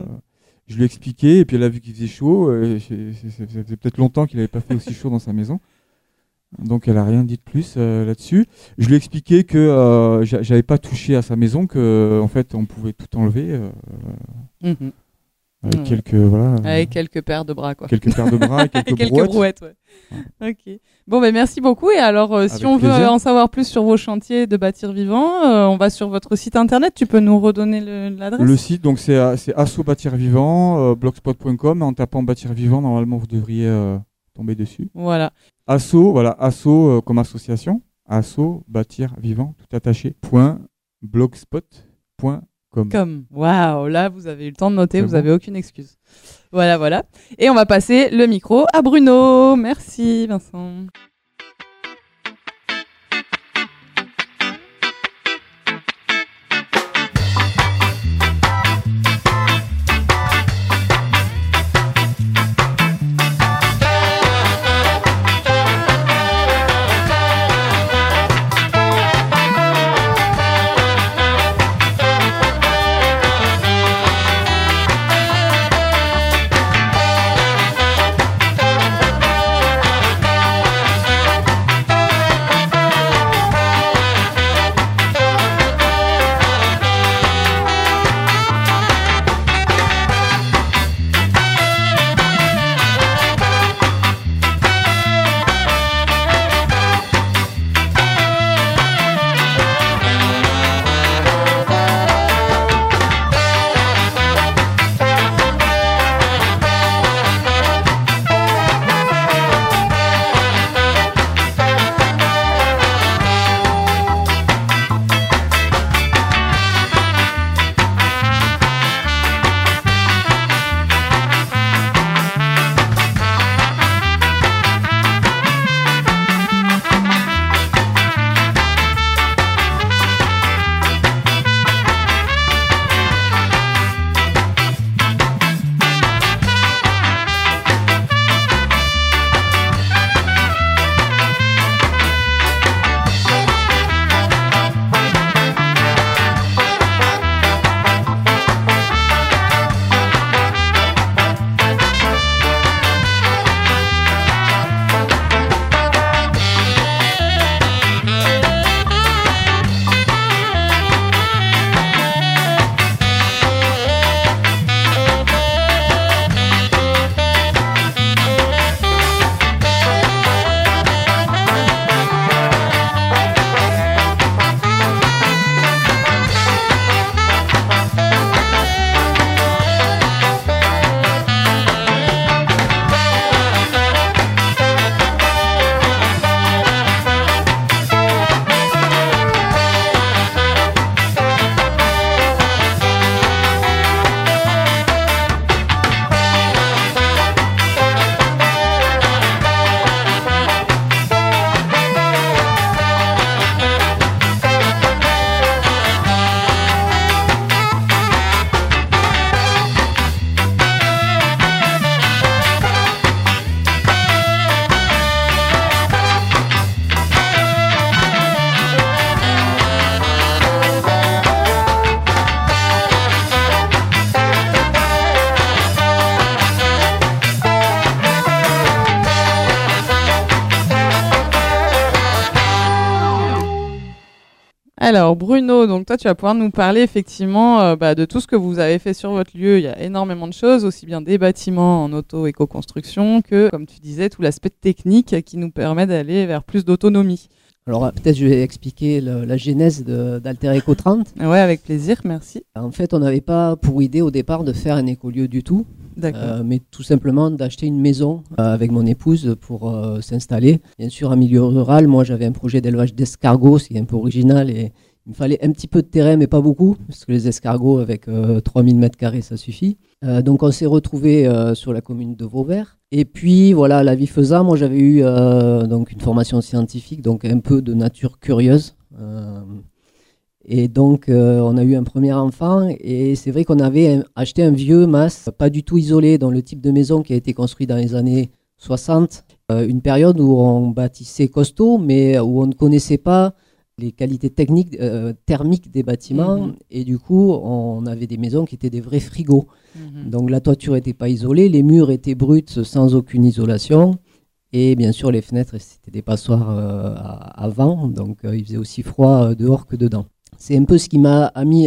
S3: Je lui ai expliqué et puis elle a vu qu'il faisait chaud. Ça faisait peut-être longtemps qu'il n'avait pas fait aussi chaud dans sa maison. Donc elle a rien dit de plus là-dessus. Je lui ai expliqué que j'avais pas touché à sa maison, que en fait on pouvait tout enlever avec
S1: quelques paires de bras, quoi.
S3: Quelques paires de bras et quelques
S1: brouettes. Ouais. Ok. Bon, merci beaucoup. Et alors, si on veut en savoir plus sur vos chantiers de bâtir vivant, on va sur votre site internet. Tu peux nous redonner l'adresse? Le
S3: site, donc c'est Asso Bâtir Vivant, blogspot.com. En tapant Bâtir Vivant, normalement vous devriez tomber dessus.
S1: Voilà.
S3: Asso comme association. Asso Bâtir Vivant, tout attaché. .blogspot.com.
S1: Waouh, là vous avez eu le temps de noter, vous avez aucune excuse. Voilà. Et on va passer le micro à Bruno. Merci Vincent. Alors Bruno, donc toi tu vas pouvoir nous parler effectivement de tout ce que vous avez fait sur votre lieu. Il y a énormément de choses, aussi bien des bâtiments en auto-éco-construction que, comme tu disais, tout l'aspect technique qui nous permet d'aller vers plus d'autonomie.
S5: Alors peut-être je vais expliquer la genèse d'Alter Eco 30.
S1: Ouais, avec plaisir, merci.
S5: En fait, on n'avait pas pour idée au départ de faire un écolieu du tout. Mais tout simplement d'acheter une maison avec mon épouse pour s'installer. Bien sûr, en milieu rural, moi j'avais un projet d'élevage d'escargots, c'est un peu original et il me fallait un petit peu de terrain, mais pas beaucoup, parce que les escargots avec 3000 m², ça suffit. Donc on s'est retrouvés sur la commune de Vauvert. Et puis voilà, la vie faisant, moi j'avais eu donc une formation scientifique, donc un peu de nature curieuse. Et donc, on a eu un premier enfant et c'est vrai qu'on avait acheté un vieux mas, pas du tout isolé, dans le type de maison qui a été construit dans les années 60. Une période où on bâtissait costaud, mais où on ne connaissait pas les qualités techniques, thermiques des bâtiments. Et du coup, on avait des maisons qui étaient des vrais frigos. Donc, la toiture n'était pas isolée, les murs étaient bruts sans aucune isolation. Et bien sûr, les fenêtres, c'était des passoires à vent. Donc, il faisait aussi froid dehors que dedans. C'est un peu ce qui m'a mis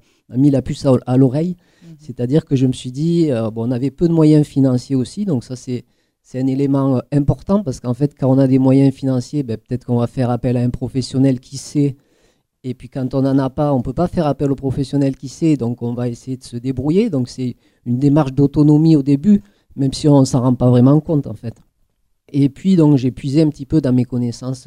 S5: la puce à l'oreille. C'est-à-dire que je me suis dit, on avait peu de moyens financiers aussi, donc ça c'est un élément important parce qu'en fait, quand on a des moyens financiers, peut-être qu'on va faire appel à un professionnel qui sait. Et puis quand on n'en a pas, on ne peut pas faire appel au professionnel qui sait, donc on va essayer de se débrouiller. Donc c'est une démarche d'autonomie au début, même si on ne s'en rend pas vraiment compte en fait. Et puis donc j'ai puisé un petit peu dans mes connaissances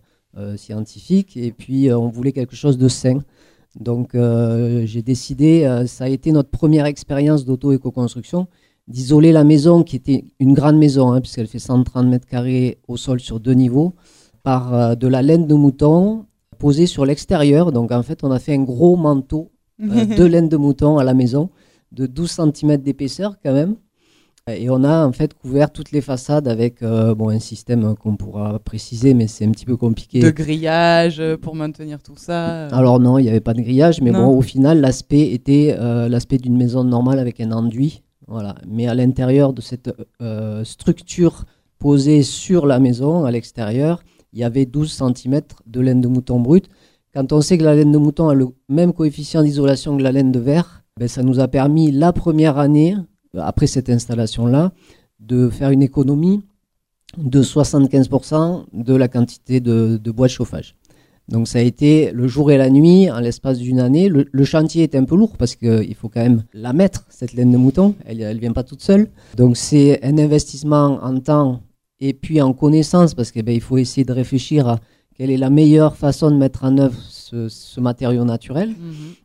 S5: scientifique et puis on voulait quelque chose de sain. Donc j'ai décidé, ça a été notre première expérience d'auto-éco-construction, d'isoler la maison qui était une grande maison, puisqu'elle fait 130 m² au sol sur 2 niveaux, par de la laine de mouton posée sur l'extérieur. Donc en fait on a fait un gros manteau de laine de mouton à la maison de 12 cm d'épaisseur quand même. Et on a en fait couvert toutes les façades avec un système qu'on pourra préciser, mais c'est un petit peu compliqué.
S1: De grillage pour maintenir tout ça.
S5: Alors non, il n'y avait pas de grillage, mais bon, au final, l'aspect était l'aspect d'une maison normale avec un enduit. Voilà. Mais à l'intérieur de cette structure posée sur la maison, à l'extérieur, il y avait 12 cm de laine de mouton brute. Quand on sait que la laine de mouton a le même coefficient d'isolation que la laine de verre, ça nous a permis la première année, après cette installation-là, de faire une économie de 75% de la quantité de bois de chauffage. Donc ça a été le jour et la nuit en l'espace d'une année. Le chantier est un peu lourd parce qu'il faut quand même la mettre, cette laine de mouton. Elle ne vient pas toute seule. Donc c'est un investissement en temps et puis en connaissance parce qu'il faut essayer de réfléchir à quelle est la meilleure façon de mettre en œuvre ce matériau naturel.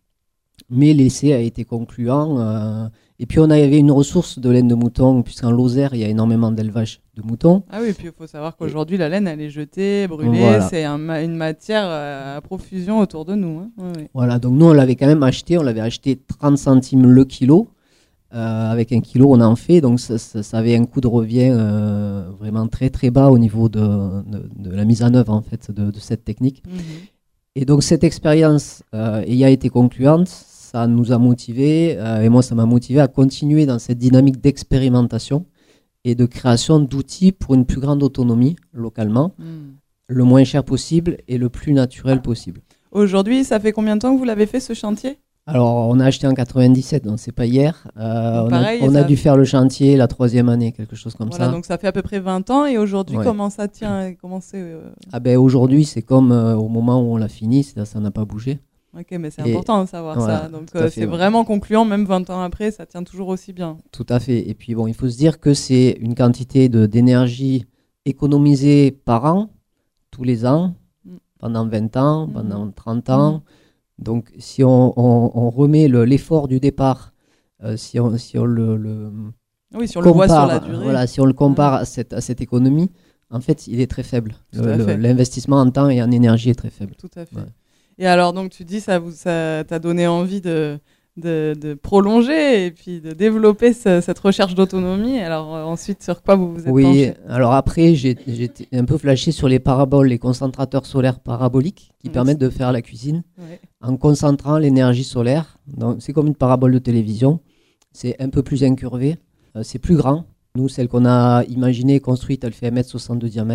S5: Mais l'essai a été concluant. Et puis on avait une ressource de laine de mouton, puisqu'en Lozère, il y a énormément d'élevage de moutons.
S1: Ah oui, et puis il faut savoir qu'aujourd'hui, la laine, elle est jetée, brûlée. Voilà. C'est une matière à profusion autour de nous. Oui.
S5: Voilà, donc nous, on l'avait quand même acheté. On l'avait acheté 30 centimes le kilo. Avec 1 kilo, on en fait. Donc ça avait un coût de revient vraiment très très bas au niveau de la mise en œuvre en fait, de cette technique. Et donc cette expérience ayant été concluante, ça nous a motivés, et moi ça m'a motivé à continuer dans cette dynamique d'expérimentation et de création d'outils pour une plus grande autonomie localement, le moins cher possible et le plus naturel possible.
S1: Aujourd'hui, ça fait combien de temps que vous l'avez fait ce chantier ?
S5: Alors on a acheté en 97, donc c'est pas hier.
S1: Pareil,
S5: on a dû faire le chantier la 3e année, quelque chose comme ça.
S1: Donc ça fait à peu près 20 ans et aujourd'hui comment ça tient
S5: aujourd'hui c'est comme au moment où on l'a fini, ça n'a pas bougé.
S1: Ok, mais c'est important de savoir ça. Donc c'est vraiment concluant, même 20 ans après, ça tient toujours aussi bien.
S5: Tout à fait. Et puis bon, il faut se dire que c'est une quantité d'énergie économisée par an, tous les ans, pendant 20 ans, pendant 30 ans. Donc si on remet l'effort du départ, si on le
S1: voit sur la durée.
S5: Voilà, si on le compare à cette économie, en fait, il est très faible. L'investissement en temps et en énergie est très faible.
S1: Tout à fait. Ouais. Et alors, donc, tu dis, ça t'a donné envie de prolonger et puis de développer cette recherche d'autonomie. Alors, ensuite, sur quoi vous vous êtes penché ?
S5: Alors après, j'ai un peu flashé sur les paraboles, les concentrateurs solaires paraboliques qui permettent de faire la cuisine en concentrant l'énergie solaire. Donc, c'est comme une parabole de télévision. C'est un peu plus incurvé. C'est plus grand. Nous, celle qu'on a imaginée, construite, elle fait 1,60 m de diamètre.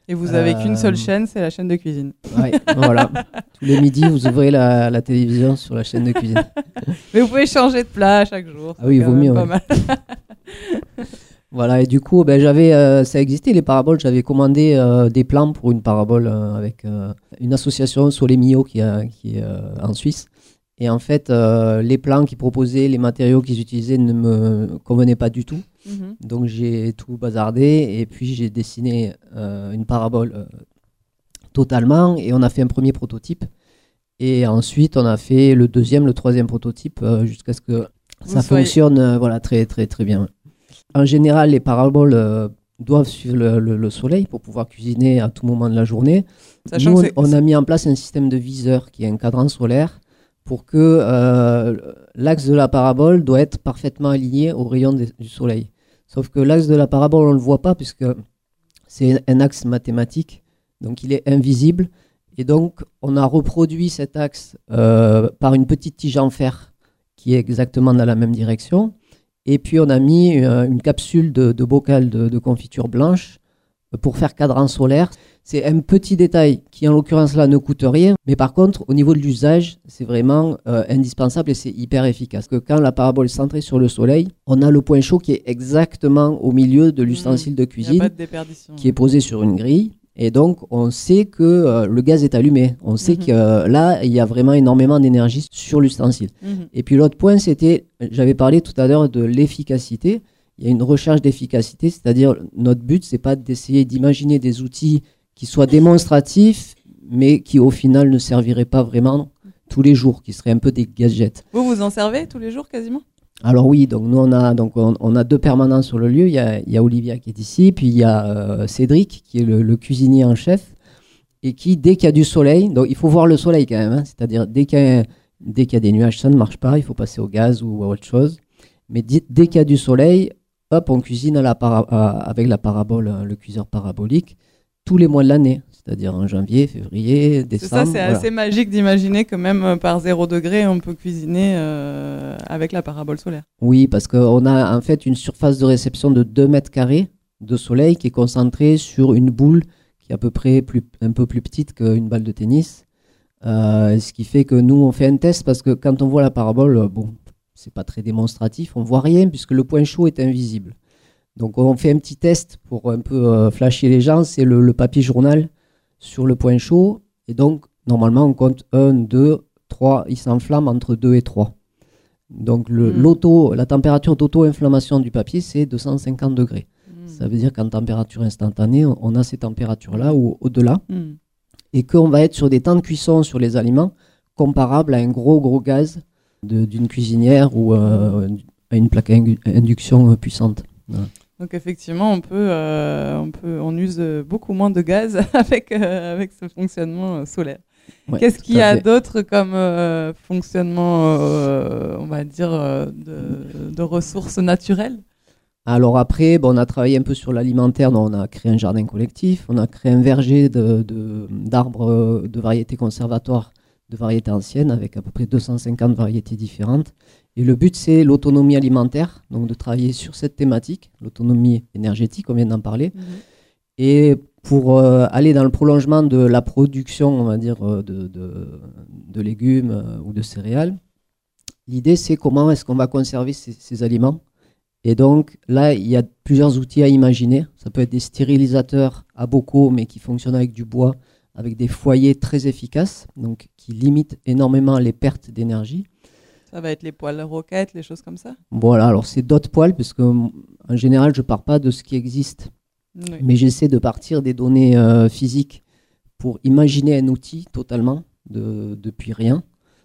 S1: Et vous avez qu'une seule chaîne, c'est la chaîne de cuisine.
S5: Ouais, voilà. Tous les midis, vous ouvrez la télévision sur la chaîne de cuisine.
S1: Mais vous pouvez changer de plat chaque jour.
S5: Ah oui, il vaut mieux.
S1: Pas mal.
S5: Voilà, et du coup, ça existait les paraboles. J'avais commandé des plans pour une parabole avec une association, Solemio, qui est en Suisse. Et en fait, les plans qu'ils proposaient, les matériaux qu'ils utilisaient ne me convenaient pas du tout. Donc j'ai tout bazardé et puis j'ai dessiné une parabole totalement, et on a fait un premier prototype. Et ensuite, on a fait le deuxième, le troisième prototype jusqu'à ce que ça fonctionne très, très, très bien. En général, les paraboles doivent suivre le soleil pour pouvoir cuisiner à tout moment de la journée. Nous, on a mis en place un système de viseur qui est un cadran solaire pour que l'axe de la parabole doit être parfaitement aligné au rayon du soleil. Sauf que l'axe de la parabole, on ne le voit pas puisque c'est un axe mathématique, donc il est invisible. Et donc, on a reproduit cet axe par une petite tige en fer qui est exactement dans la même direction. Et puis, on a mis une capsule de bocal de confiture blanche pour faire cadran solaire. C'est un petit détail qui, en l'occurrence, là, ne coûte rien. Mais par contre, au niveau de l'usage, c'est vraiment indispensable et c'est hyper efficace. Parce que quand la parabole est centrée sur le soleil, on a le point chaud qui est exactement au milieu de l'ustensile de cuisine, qui est posé sur une grille. Et donc, on sait que le gaz est allumé. On sait que là, il y a vraiment énormément d'énergie sur l'ustensile. Et puis l'autre point, j'avais parlé tout à l'heure de l'efficacité. Il y a une recherche d'efficacité, c'est-à-dire notre but, c'est pas d'essayer d'imaginer des outils qui soient démonstratifs, mais qui au final ne serviraient pas vraiment tous les jours, qui seraient un peu des gadgets.
S1: Vous en servez tous les jours quasiment ?
S5: Alors oui, donc nous on a deux permanents sur le lieu. Il y a Olivia qui est ici, puis il y a Cédric qui est le cuisinier en chef, et qui, dès qu'il y a du soleil, donc il faut voir le soleil quand même, hein, c'est-à-dire dès qu'il y a des nuages, ça ne marche pas, il faut passer au gaz ou à autre chose. Mais dès qu'il y a du soleil, hop, on cuisine avec la parabole, le cuiseur parabolique, tous les mois de l'année, c'est-à-dire en janvier, février, décembre.
S1: C'est assez magique d'imaginer que même par 0 degré, on peut cuisiner avec la parabole solaire.
S5: Oui, parce qu'on a en fait une surface de réception de 2 mètres carrés de soleil qui est concentrée sur une boule qui est à peu près un peu plus petite qu'une balle de tennis. Ce qui fait que nous, on fait un test parce que quand on voit la parabole, c'est pas très démonstratif, on voit rien puisque le point chaud est invisible. Donc on fait un petit test pour un peu flasher les gens, c'est le papier journal sur le point chaud, et donc normalement on compte 1, 2, 3, il s'enflamme entre 2 et 3. Donc la température d'auto-inflammation du papier, c'est 250 degrés. Ça veut dire qu'en température instantanée, on a ces températures-là ou au-delà, et qu'on va être sur des temps de cuisson sur les aliments comparables à un gros gaz d'une cuisinière ou à une plaque à induction puissante. Voilà.
S1: Donc effectivement, on use beaucoup moins de gaz avec ce fonctionnement solaire. Ouais, qu'est-ce qu'il y a d'autre comme fonctionnement, on va dire, de ressources naturelles ?
S5: Alors après, on a travaillé un peu sur l'alimentaire, on a créé un jardin collectif, on a créé un verger d'arbres de variétés conservatoires, de variétés anciennes, avec à peu près 250 variétés différentes. Et le but, c'est l'autonomie alimentaire, donc de travailler sur cette thématique, l'autonomie énergétique, on vient d'en parler. Et pour aller dans le prolongement de la production, on va dire, de légumes ou de céréales, l'idée, c'est comment est-ce qu'on va conserver ces aliments. Et donc, là, il y a plusieurs outils à imaginer. Ça peut être des stérilisateurs à bocaux, mais qui fonctionnent avec du bois, avec des foyers très efficaces, donc qui limitent énormément les pertes d'énergie.
S1: Ça va être les poêles roquettes, les choses comme ça ?
S5: Voilà, alors c'est d'autres poêles, parce qu'en général, je ne pars pas de ce qui existe, mais j'essaie de partir des données physiques pour imaginer un outil totalement, depuis rien.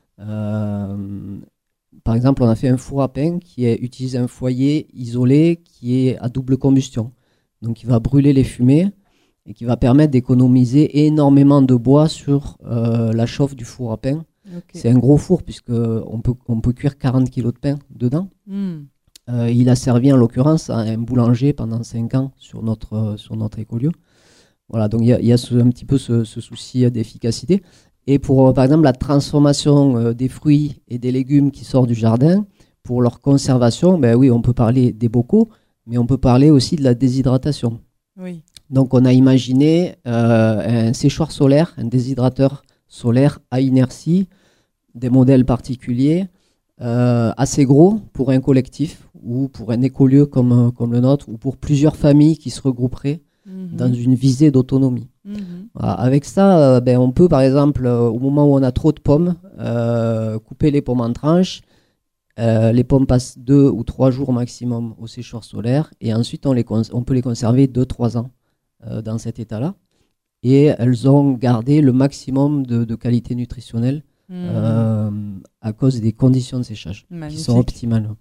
S5: Par exemple, on a fait un four à pain qui utilise un foyer isolé qui est à double combustion. Donc, il va brûler les fumées et qui va permettre d'économiser énormément de bois sur la chauffe du four à pain. Okay. C'est un gros four puisqu'on peut cuire 40 kg de pain dedans. Il a servi en l'occurrence à un boulanger pendant 5 ans sur notre écolieu. Voilà, donc il y a un petit peu ce souci d'efficacité. Et pour, par exemple, la transformation des fruits et des légumes qui sortent du jardin, pour leur conservation, oui, on peut parler des bocaux, mais on peut parler aussi de la déshydratation.
S1: Oui.
S5: Donc on a imaginé un séchoir solaire, un déshydrateur solaire à inertie, des modèles particuliers, assez gros pour un collectif ou pour un écolieu comme le nôtre ou pour plusieurs familles qui se regrouperaient dans une visée d'autonomie. Voilà. Avec ça, on peut par exemple, au moment où on a trop de pommes, couper les pommes en tranches. Les pommes passent 2 ou 3 jours maximum au séchoir solaire et ensuite on peut les conserver 2-3 ans dans cet état-là. Et elles ont gardé le maximum de qualité nutritionnelle à cause des conditions de séchage qui sont optimales.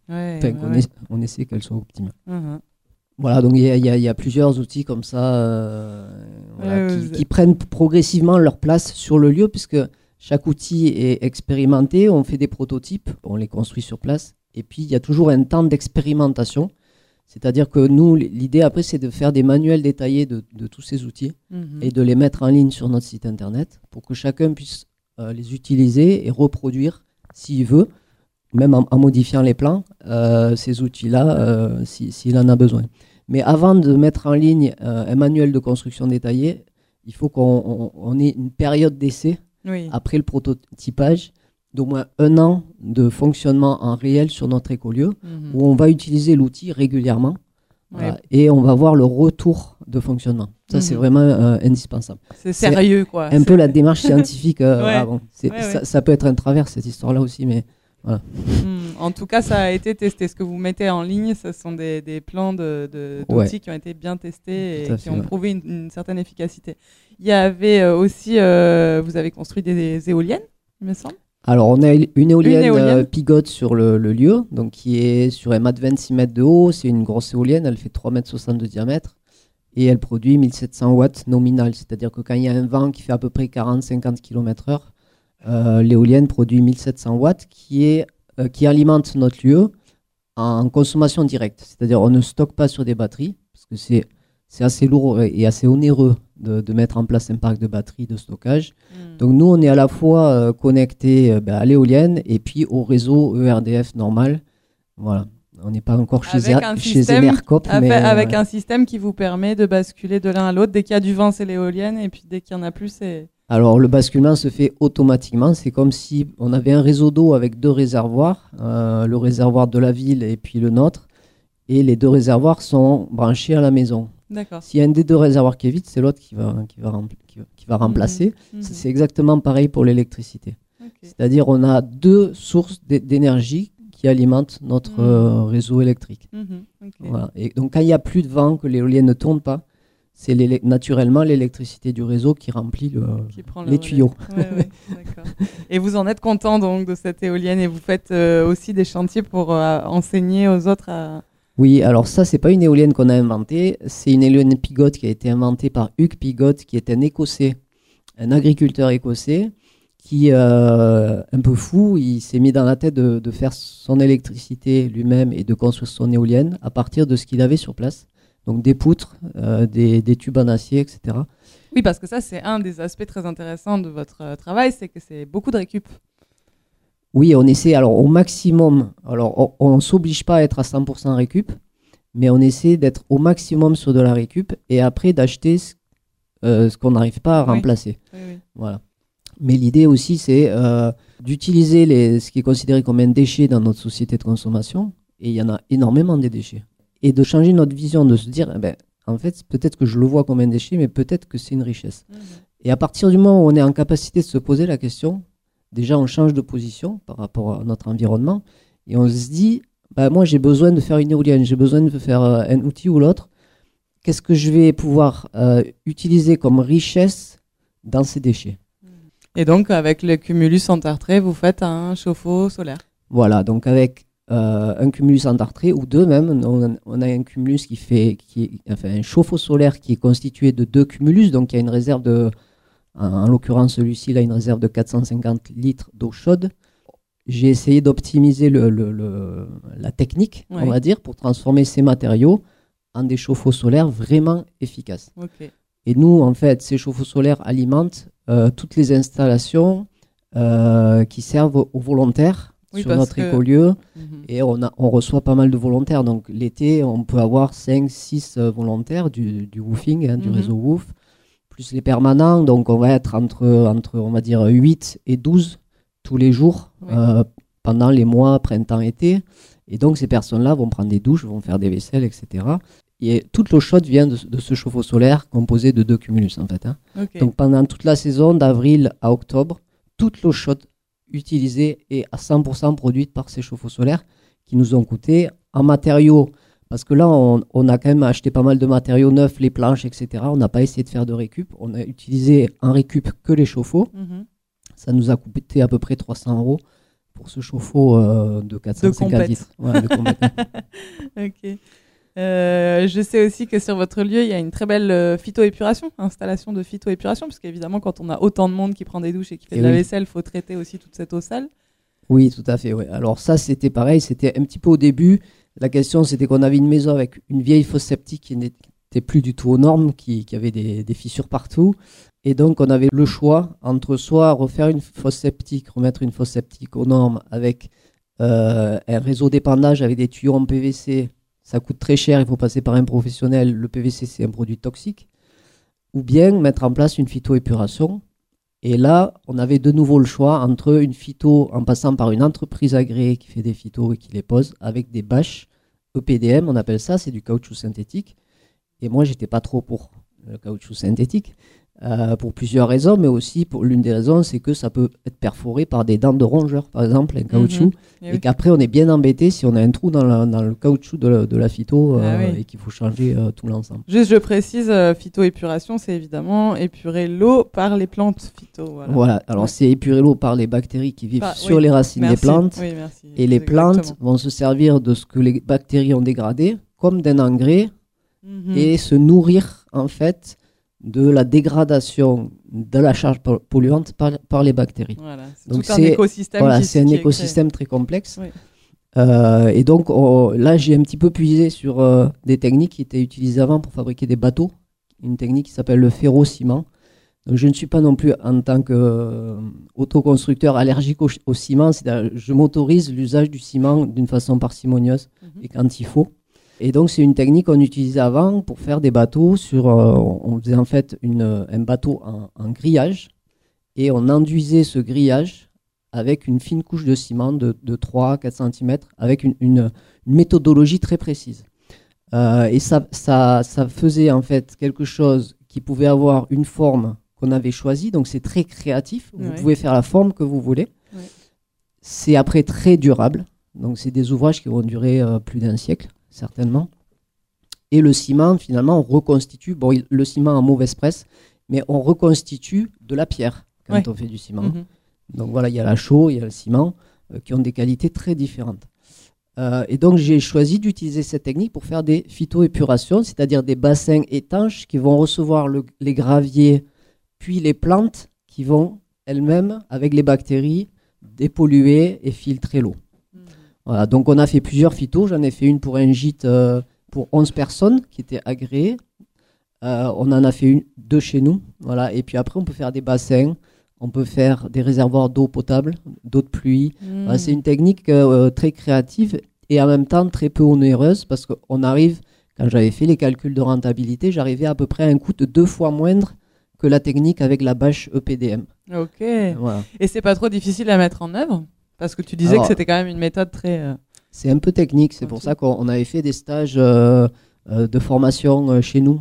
S5: On essaie qu'elles soient optimales. Voilà, donc il y a plusieurs outils comme ça qui prennent progressivement leur place sur le lieu puisque chaque outil est expérimenté, on fait des prototypes, on les construit sur place et puis il y a toujours un temps d'expérimentation. C'est-à-dire que nous, l'idée après, c'est de faire des manuels détaillés de tous ces outils et de les mettre en ligne sur notre site internet pour que chacun puisse les utiliser et reproduire s'il veut, même en modifiant les plans, ces outils-là, s'il en a besoin. Mais avant de mettre en ligne un manuel de construction détaillé, il faut qu'on ait une période d'essai après le prototypage d'au moins 1 an de fonctionnement en réel sur notre écolieu où on va utiliser l'outil régulièrement et on va voir le retour de fonctionnement. Ça, c'est vraiment indispensable.
S1: C'est sérieux, quoi.
S5: Un peu la démarche scientifique. Ça peut être un travers, cette histoire-là aussi, mais voilà.
S1: En tout cas, ça a été testé. Ce que vous mettez en ligne, ce sont des plans d'outils qui ont été bien testés et qui ont prouvé une certaine efficacité. Il y avait aussi, vous avez construit des éoliennes, il me semble.
S5: Alors, on a une éolienne Pigot sur le lieu, donc qui est sur un mât de 26 mètres de haut. C'est une grosse éolienne, elle fait 3,60 m de diamètre et elle produit 1700 watts nominal. C'est-à-dire que quand il y a un vent qui fait à peu près 40-50 km/h, l'éolienne produit 1700 watts qui alimente notre lieu en consommation directe. C'est-à-dire on ne stocke pas sur des batteries parce que c'est assez lourd et assez onéreux de mettre en place un parc de batteries de stockage. Donc nous, on est à la fois connecté à l'éolienne et puis au réseau ERDF normal. Voilà. On n'est pas encore chez Enercop.
S1: Avec un système qui vous permet de basculer de l'un à l'autre. Dès qu'il y a du vent, c'est l'éolienne. Et puis dès qu'il n'y en a plus, c'est...
S5: Alors le basculement se fait automatiquement. C'est comme si on avait un réseau d'eau avec 2 réservoirs. Le réservoir de la ville et puis le nôtre. Et les 2 réservoirs sont branchés à la maison.
S1: D'accord.
S5: S'il y a un des 2 réservoirs qui est vide, c'est l'autre qui va remplacer. C'est exactement pareil pour l'électricité. Okay. C'est-à-dire on a 2 sources d'énergie qui alimentent notre réseau électrique. Okay. Voilà. Et donc quand il n'y a plus de vent, que l'éolienne ne tourne pas, c'est naturellement l'électricité du réseau qui remplit les tuyaux.
S1: Ouais, d'accord. Et vous en êtes content donc de cette éolienne et vous faites aussi des chantiers pour enseigner aux autres à...
S5: Oui, alors ça, c'est pas une éolienne qu'on a inventée, c'est une éolienne Pigot qui a été inventée par Hugh Pigot, qui est un Écossais, un agriculteur écossais, qui, un peu fou, il s'est mis dans la tête de faire son électricité lui-même et de construire son éolienne à partir de ce qu'il avait sur place. Donc des poutres, des tubes en acier, etc.
S1: Oui, parce que ça, c'est un des aspects très intéressants de votre travail, c'est que c'est beaucoup de récup.
S5: Oui, on essaie alors au maximum. Alors, on ne s'oblige pas à être à 100% récup, mais on essaie d'être au maximum sur de la récup et après d'acheter ce qu'on n'arrive pas à remplacer.
S1: Oui.
S5: Voilà. Mais l'idée aussi, c'est d'utiliser ce qui est considéré comme un déchet dans notre société de consommation, et il y en a énormément des déchets, et de changer notre vision, de se dire, en fait, peut-être que je le vois comme un déchet, mais peut-être que c'est une richesse. Et à partir du moment où on est en capacité de se poser la question, déjà, on change de position par rapport à notre environnement et on se dit, moi, j'ai besoin de faire une éolienne, j'ai besoin de faire un outil ou l'autre. Qu'est-ce que je vais pouvoir utiliser comme richesse dans ces déchets ?
S1: Et donc, avec le Cumulus Antarctrae, vous faites un chauffe-eau solaire.
S5: Voilà, donc avec un Cumulus Antarctrae ou 2 même, on a un Cumulus un chauffe-eau solaire qui est constitué de 2 Cumulus, donc il y a une réserve en l'occurrence, celui-ci, il a une réserve de 450 litres d'eau chaude. J'ai essayé d'optimiser la technique, on va dire, pour transformer ces matériaux en des chauffe-eau solaires vraiment efficaces.
S1: Okay.
S5: Et nous, en fait, ces chauffe-eau solaires alimentent toutes les installations qui servent aux volontaires
S1: Oui,
S5: sur
S1: parce
S5: notre
S1: que-
S5: écolieu.
S1: Mhm.
S5: Et on reçoit pas mal de volontaires. Donc l'été, on peut avoir 5, 6 volontaires du woofing, du
S1: Mhm.
S5: réseau Woof, plus les permanents. Donc on va être entre on va dire, 8 et 12 tous les jours
S1: Oui.
S5: pendant les mois printemps-été. Et donc ces personnes-là vont prendre des douches, vont faire des vaisselles, etc. Et toute l'eau chaude vient de ce chauffe-eau solaire composé de 2 cumulus en fait.
S1: Ok.
S5: Donc pendant toute la saison, d'avril à octobre, toute l'eau chaude utilisée est à 100% produite par ces chauffe-eau solaires qui nous ont coûté en matériaux. Parce que là, on a quand même acheté pas mal de matériaux neufs, les planches, etc. On n'a pas essayé de faire de récup. On a utilisé en récup que les chauffe-eau.
S1: Mhm.
S5: Ça nous a coûté à peu près 300 € pour ce chauffe-eau de 450
S1: compète.
S5: litres. Ouais, de compète.
S1: Ok. Je sais aussi que sur votre lieu, il y a une très belle phytoépuration, installation de phytoépuration, parce qu'évidemment, quand on a autant de monde qui prend des douches et qui fait
S5: Et
S1: de la
S5: oui.
S1: vaisselle, il faut traiter aussi toute cette eau sale.
S5: Oui, tout à fait. Ouais. Alors ça, c'était pareil. C'était un petit peu au début. La question, c'était qu'on avait une maison avec une vieille fosse septique qui n'était plus du tout aux normes, qui avait des fissures partout. Et donc, on avait le choix entre soit refaire une fosse septique, remettre une fosse septique aux normes avec un réseau d'épandage avec des tuyaux en PVC. Ça coûte très cher, il faut passer par un professionnel. Le PVC, c'est un produit toxique. Ou bien mettre en place une phytoépuration. Et là, on avait de nouveau le choix entre une phyto en passant par une entreprise agréée qui fait des phytos et qui les pose avec des bâches EPDM, on appelle ça, c'est du caoutchouc synthétique. Et moi, j'étais pas trop pour le caoutchouc synthétique pour plusieurs raisons, mais aussi pour l'une des raisons, c'est que ça peut être perforé par des dents de rongeur, par exemple, un caoutchouc,
S1: Et
S5: et
S1: oui.
S5: qu'après, on est bien embêté si on a un trou dans le caoutchouc de la phyto
S1: Ah oui.
S5: et qu'il faut changer tout l'ensemble.
S1: Juste, je précise, phytoépuration, c'est évidemment épurer l'eau par les plantes phyto. Voilà.
S5: Voilà, alors
S1: Ouais.
S5: c'est épurer l'eau par les bactéries qui vivent sur
S1: oui.
S5: les racines
S1: Merci.
S5: des plantes.
S1: Oui, merci.
S5: Et les
S1: Exactement.
S5: plantes vont se servir de ce que les bactéries ont dégradé comme d'un engrais
S1: Mhm.
S5: et se nourrir en fait de la dégradation de la charge polluante par les bactéries.
S1: Voilà, c'est
S5: Donc
S1: tout un
S5: c'est-
S1: écosystème.
S5: Voilà,
S1: qui-
S5: c'est un
S1: qui est
S5: écosystème très complexe.
S1: Oui.
S5: Et donc là, j'ai un petit peu puisé sur des techniques qui étaient utilisées avant pour fabriquer des bateaux. Une technique qui s'appelle le ferrociment. Donc je ne suis pas non plus en tant qu'autoconstructeur allergique au ciment. C'est-à-dire, je m'autorise l'usage du ciment d'une façon parcimonieuse
S1: Mhm.
S5: et quand il faut. Et donc c'est une technique qu'on utilisait avant pour faire des bateaux on faisait en fait un bateau en grillage et on enduisait ce grillage avec une fine couche de ciment de 3-4 cm avec une méthodologie très précise. Et ça faisait en fait quelque chose qui pouvait avoir une forme qu'on avait choisie, donc c'est très créatif, vous
S1: Ouais.
S5: pouvez faire la forme que vous voulez.
S1: Ouais.
S5: C'est après très durable, donc c'est des ouvrages qui vont durer plus d'un siècle, certainement. Et le ciment, finalement, on reconstitue, bon, le ciment en mauvaise presse, mais on reconstitue de la pierre quand
S1: Ouais.
S5: on fait du ciment.
S1: Mhm.
S5: Donc voilà, il y a la chaux, il y a le ciment, qui ont des qualités très différentes. Et donc j'ai choisi d'utiliser cette technique pour faire des phytoépurations, c'est-à-dire des bassins étanches qui vont recevoir les graviers, puis les plantes qui vont elles-mêmes, avec les bactéries, dépolluer et filtrer l'eau.
S1: Mhm.
S5: Voilà, donc on a fait plusieurs phytos, j'en ai fait une pour un gîte pour 11 personnes qui étaient agréées. On en a fait deux chez nous, voilà. Et puis après on peut faire des bassins, on peut faire des réservoirs d'eau potable, d'eau de pluie.
S1: Mhm.
S5: Voilà, c'est une technique très créative et en même temps très peu onéreuse parce qu'on arrive, quand j'avais fait les calculs de rentabilité, j'arrivais à peu près à un coût de 2 fois moindre que la technique avec la bâche EPDM.
S1: Ok.
S5: Voilà.
S1: Et c'est pas trop difficile à mettre en œuvre? Parce que tu disais
S5: Alors,
S1: que c'était quand même une méthode très...
S5: C'est un peu technique, c'est pour
S1: Ok.
S5: ça qu'on avait fait des stages de formation chez nous.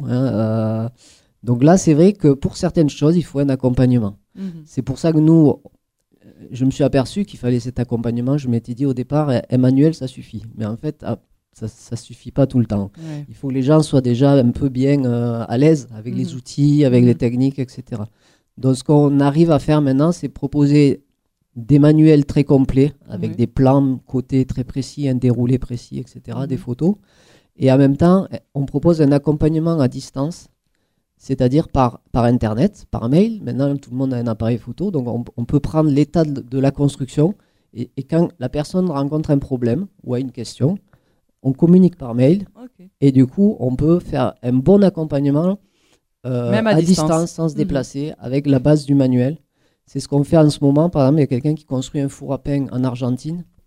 S5: Donc là, c'est vrai que pour certaines choses, il faut un accompagnement.
S1: Mhm.
S5: C'est pour ça que nous, je me suis aperçu qu'il fallait cet accompagnement. Je m'étais dit au départ, un manuel, ça suffit. Mais en fait, ça suffit pas tout le temps.
S1: Ouais.
S5: Il faut que les gens soient déjà un peu bien à l'aise avec les outils, avec les techniques, etc. Donc ce qu'on arrive à faire maintenant, c'est proposer des manuels très complets, avec
S1: Oui.
S5: des plans côté très précis, un déroulé précis, etc.,
S1: Mhm.
S5: des photos. Et en même temps, on propose un accompagnement à distance, c'est-à-dire par Internet, par mail. Maintenant, tout le monde a un appareil photo, donc on peut prendre l'état de la construction. Et quand la personne rencontre un problème ou a une question, on communique par mail.
S1: Ok.
S5: Et du coup, on peut faire un bon accompagnement
S1: Même à
S5: à
S1: distance.
S5: distance, sans se
S1: Mhm.
S5: déplacer, avec la base du manuel. C'est ce qu'on fait en ce moment. Par exemple, il y a quelqu'un qui construit un four à pain en Argentine.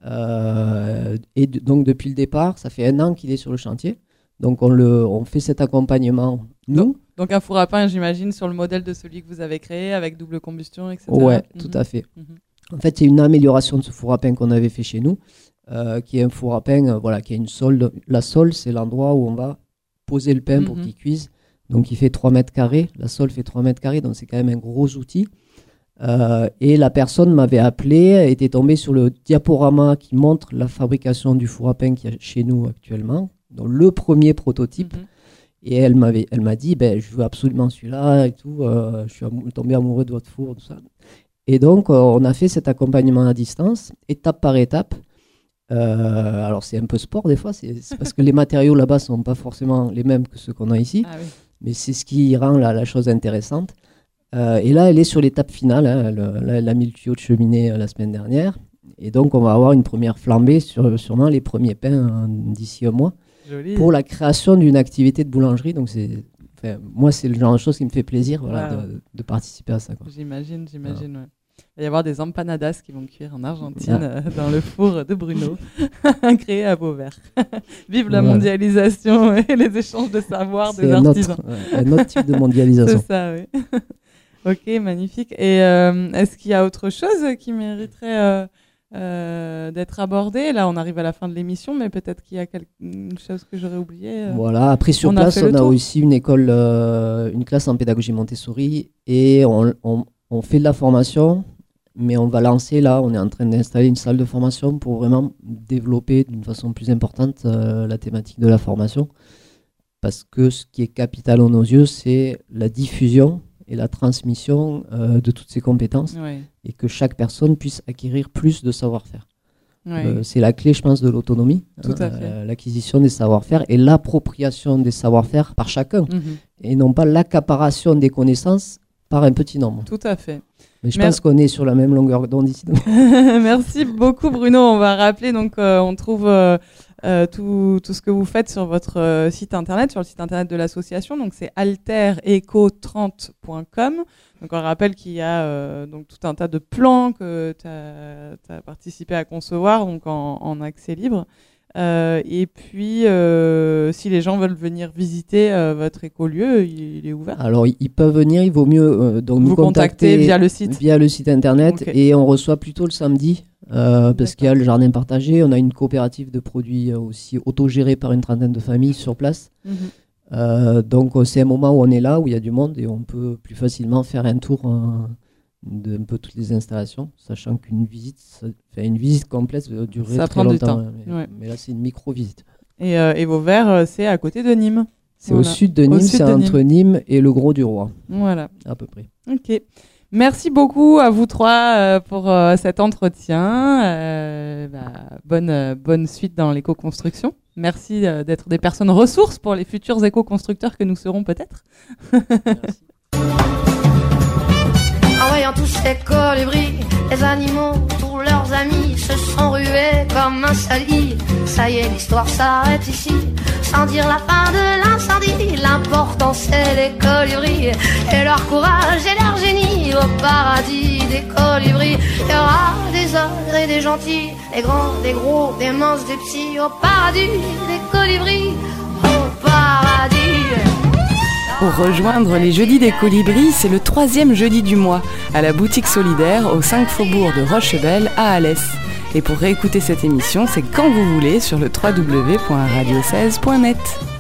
S5: Et donc depuis le départ, ça fait 1 an qu'il est sur le chantier. Donc on fait cet accompagnement, nous.
S1: Donc un four à pain, j'imagine, sur le modèle de celui que vous avez créé, avec double combustion, etc.
S5: Ouais, tout à fait. En fait, c'est une amélioration de ce four à pain qu'on avait fait chez nous, qui est un four à pain qui a une sole. La sole, c'est l'endroit où on va poser le pain pour qu'il cuise. Donc il fait 3 mètres carrés, la sole fait 3 mètres carrés, donc c'est quand même un gros outil. Et la personne m'avait appelé, était tombée sur le diaporama qui montre la fabrication du four à pain qu'il y a chez nous actuellement, donc le premier prototype. Et elle m'a dit, je veux absolument celui-là et tout, je suis tombé amoureux de votre four, tout ça. Et donc on a fait cet accompagnement à distance, étape par étape. Alors c'est un peu sport des fois, c'est parce que les matériaux là-bas sont pas forcément les mêmes que ceux qu'on a ici, mais c'est ce qui rend la chose intéressante. Et là, elle est sur l'étape finale. Elle a mis le tuyau de cheminée la semaine dernière. Et donc, on va avoir une première flambée sur sûrement les premiers pains d'ici 1 mois.
S1: Joli.
S5: Pour la création d'une activité de boulangerie. Donc, moi, c'est le genre de chose qui me fait plaisir de participer à ça, quoi.
S1: J'imagine. Ouais. Il va y avoir des empanadas qui vont cuire en Argentine dans le four de Bruno, créé à Beauvert. Vive la mondialisation et les échanges de savoir des artisans.
S5: Un autre type de mondialisation.
S1: C'est ça, oui. Ok, magnifique. Et est-ce qu'il y a autre chose qui mériterait d'être abordée ? Là, on arrive à la fin de l'émission, mais peut-être qu'il y a une chose que j'aurais oubliée.
S5: Voilà, après sur place, on a aussi une école, une classe en pédagogie Montessori, et on fait de la formation, mais on va lancer là, on est en train d'installer une salle de formation pour vraiment développer d'une façon plus importante la thématique de la formation. Parce que ce qui est capital à nos yeux, c'est la diffusion et la transmission de toutes ces compétences, et que chaque personne puisse acquérir plus de savoir-faire. C'est la clé, je pense, de l'autonomie, l'acquisition des savoir-faire et l'appropriation des savoir-faire par chacun, et non pas l'accaparation des connaissances par un petit nombre.
S1: Tout à fait.
S5: Mais je pense qu'on est sur la même longueur d'onde ici.
S1: Merci beaucoup, Bruno. On va rappeler, donc on trouve tout ce que vous faites sur votre site internet, sur le site internet de l'association. Donc c'est altereco30.com. Donc on rappelle qu'il y a donc tout un tas de plans que tu as participé à concevoir, donc en accès libre. Et puis, si les gens veulent venir visiter votre écolieu, il est ouvert.
S5: Alors, ils peuvent venir, il vaut mieux donc nous contacter
S1: via le site
S5: internet, et on reçoit plutôt le samedi, parce qu'il y a le jardin partagé, on a une coopérative de produits aussi autogérée par une 30aine de familles sur place. Donc, c'est un moment où on est là, où il y a du monde, et on peut plus facilement faire un tour de un peu toutes les installations, sachant qu'une visite complète durerait très longtemps. Mais là, c'est une micro-visite.
S1: Et Vauvert, c'est à côté de Nîmes.
S5: C'est au sud de Nîmes, c'est entre Nîmes et le Gros du Roi.
S1: Voilà.
S5: À peu près.
S1: Ok. Merci beaucoup à vous trois pour cet entretien. Bonne suite dans l'éco-construction. Merci d'être des personnes ressources pour les futurs éco-constructeurs que nous serons peut-être.
S5: Merci.
S2: En voyant tous ces colibris, les animaux, tous leurs amis se sont rués comme un sali. Ça y est, l'histoire s'arrête ici, sans dire la fin de l'incendie. L'important c'est les colibris et leur courage et leur génie. Au paradis des colibris, il y aura des ogres et des gentils, des grands, des gros, des minces, des petits. Au paradis des colibris, au paradis.
S6: Pour rejoindre les Jeudis des Colibris, c'est le 3e jeudi du mois, à la boutique solidaire au 5 faubourg de Rochebelle à Alès. Et pour réécouter cette émission, c'est quand vous voulez sur le www.radio16.net.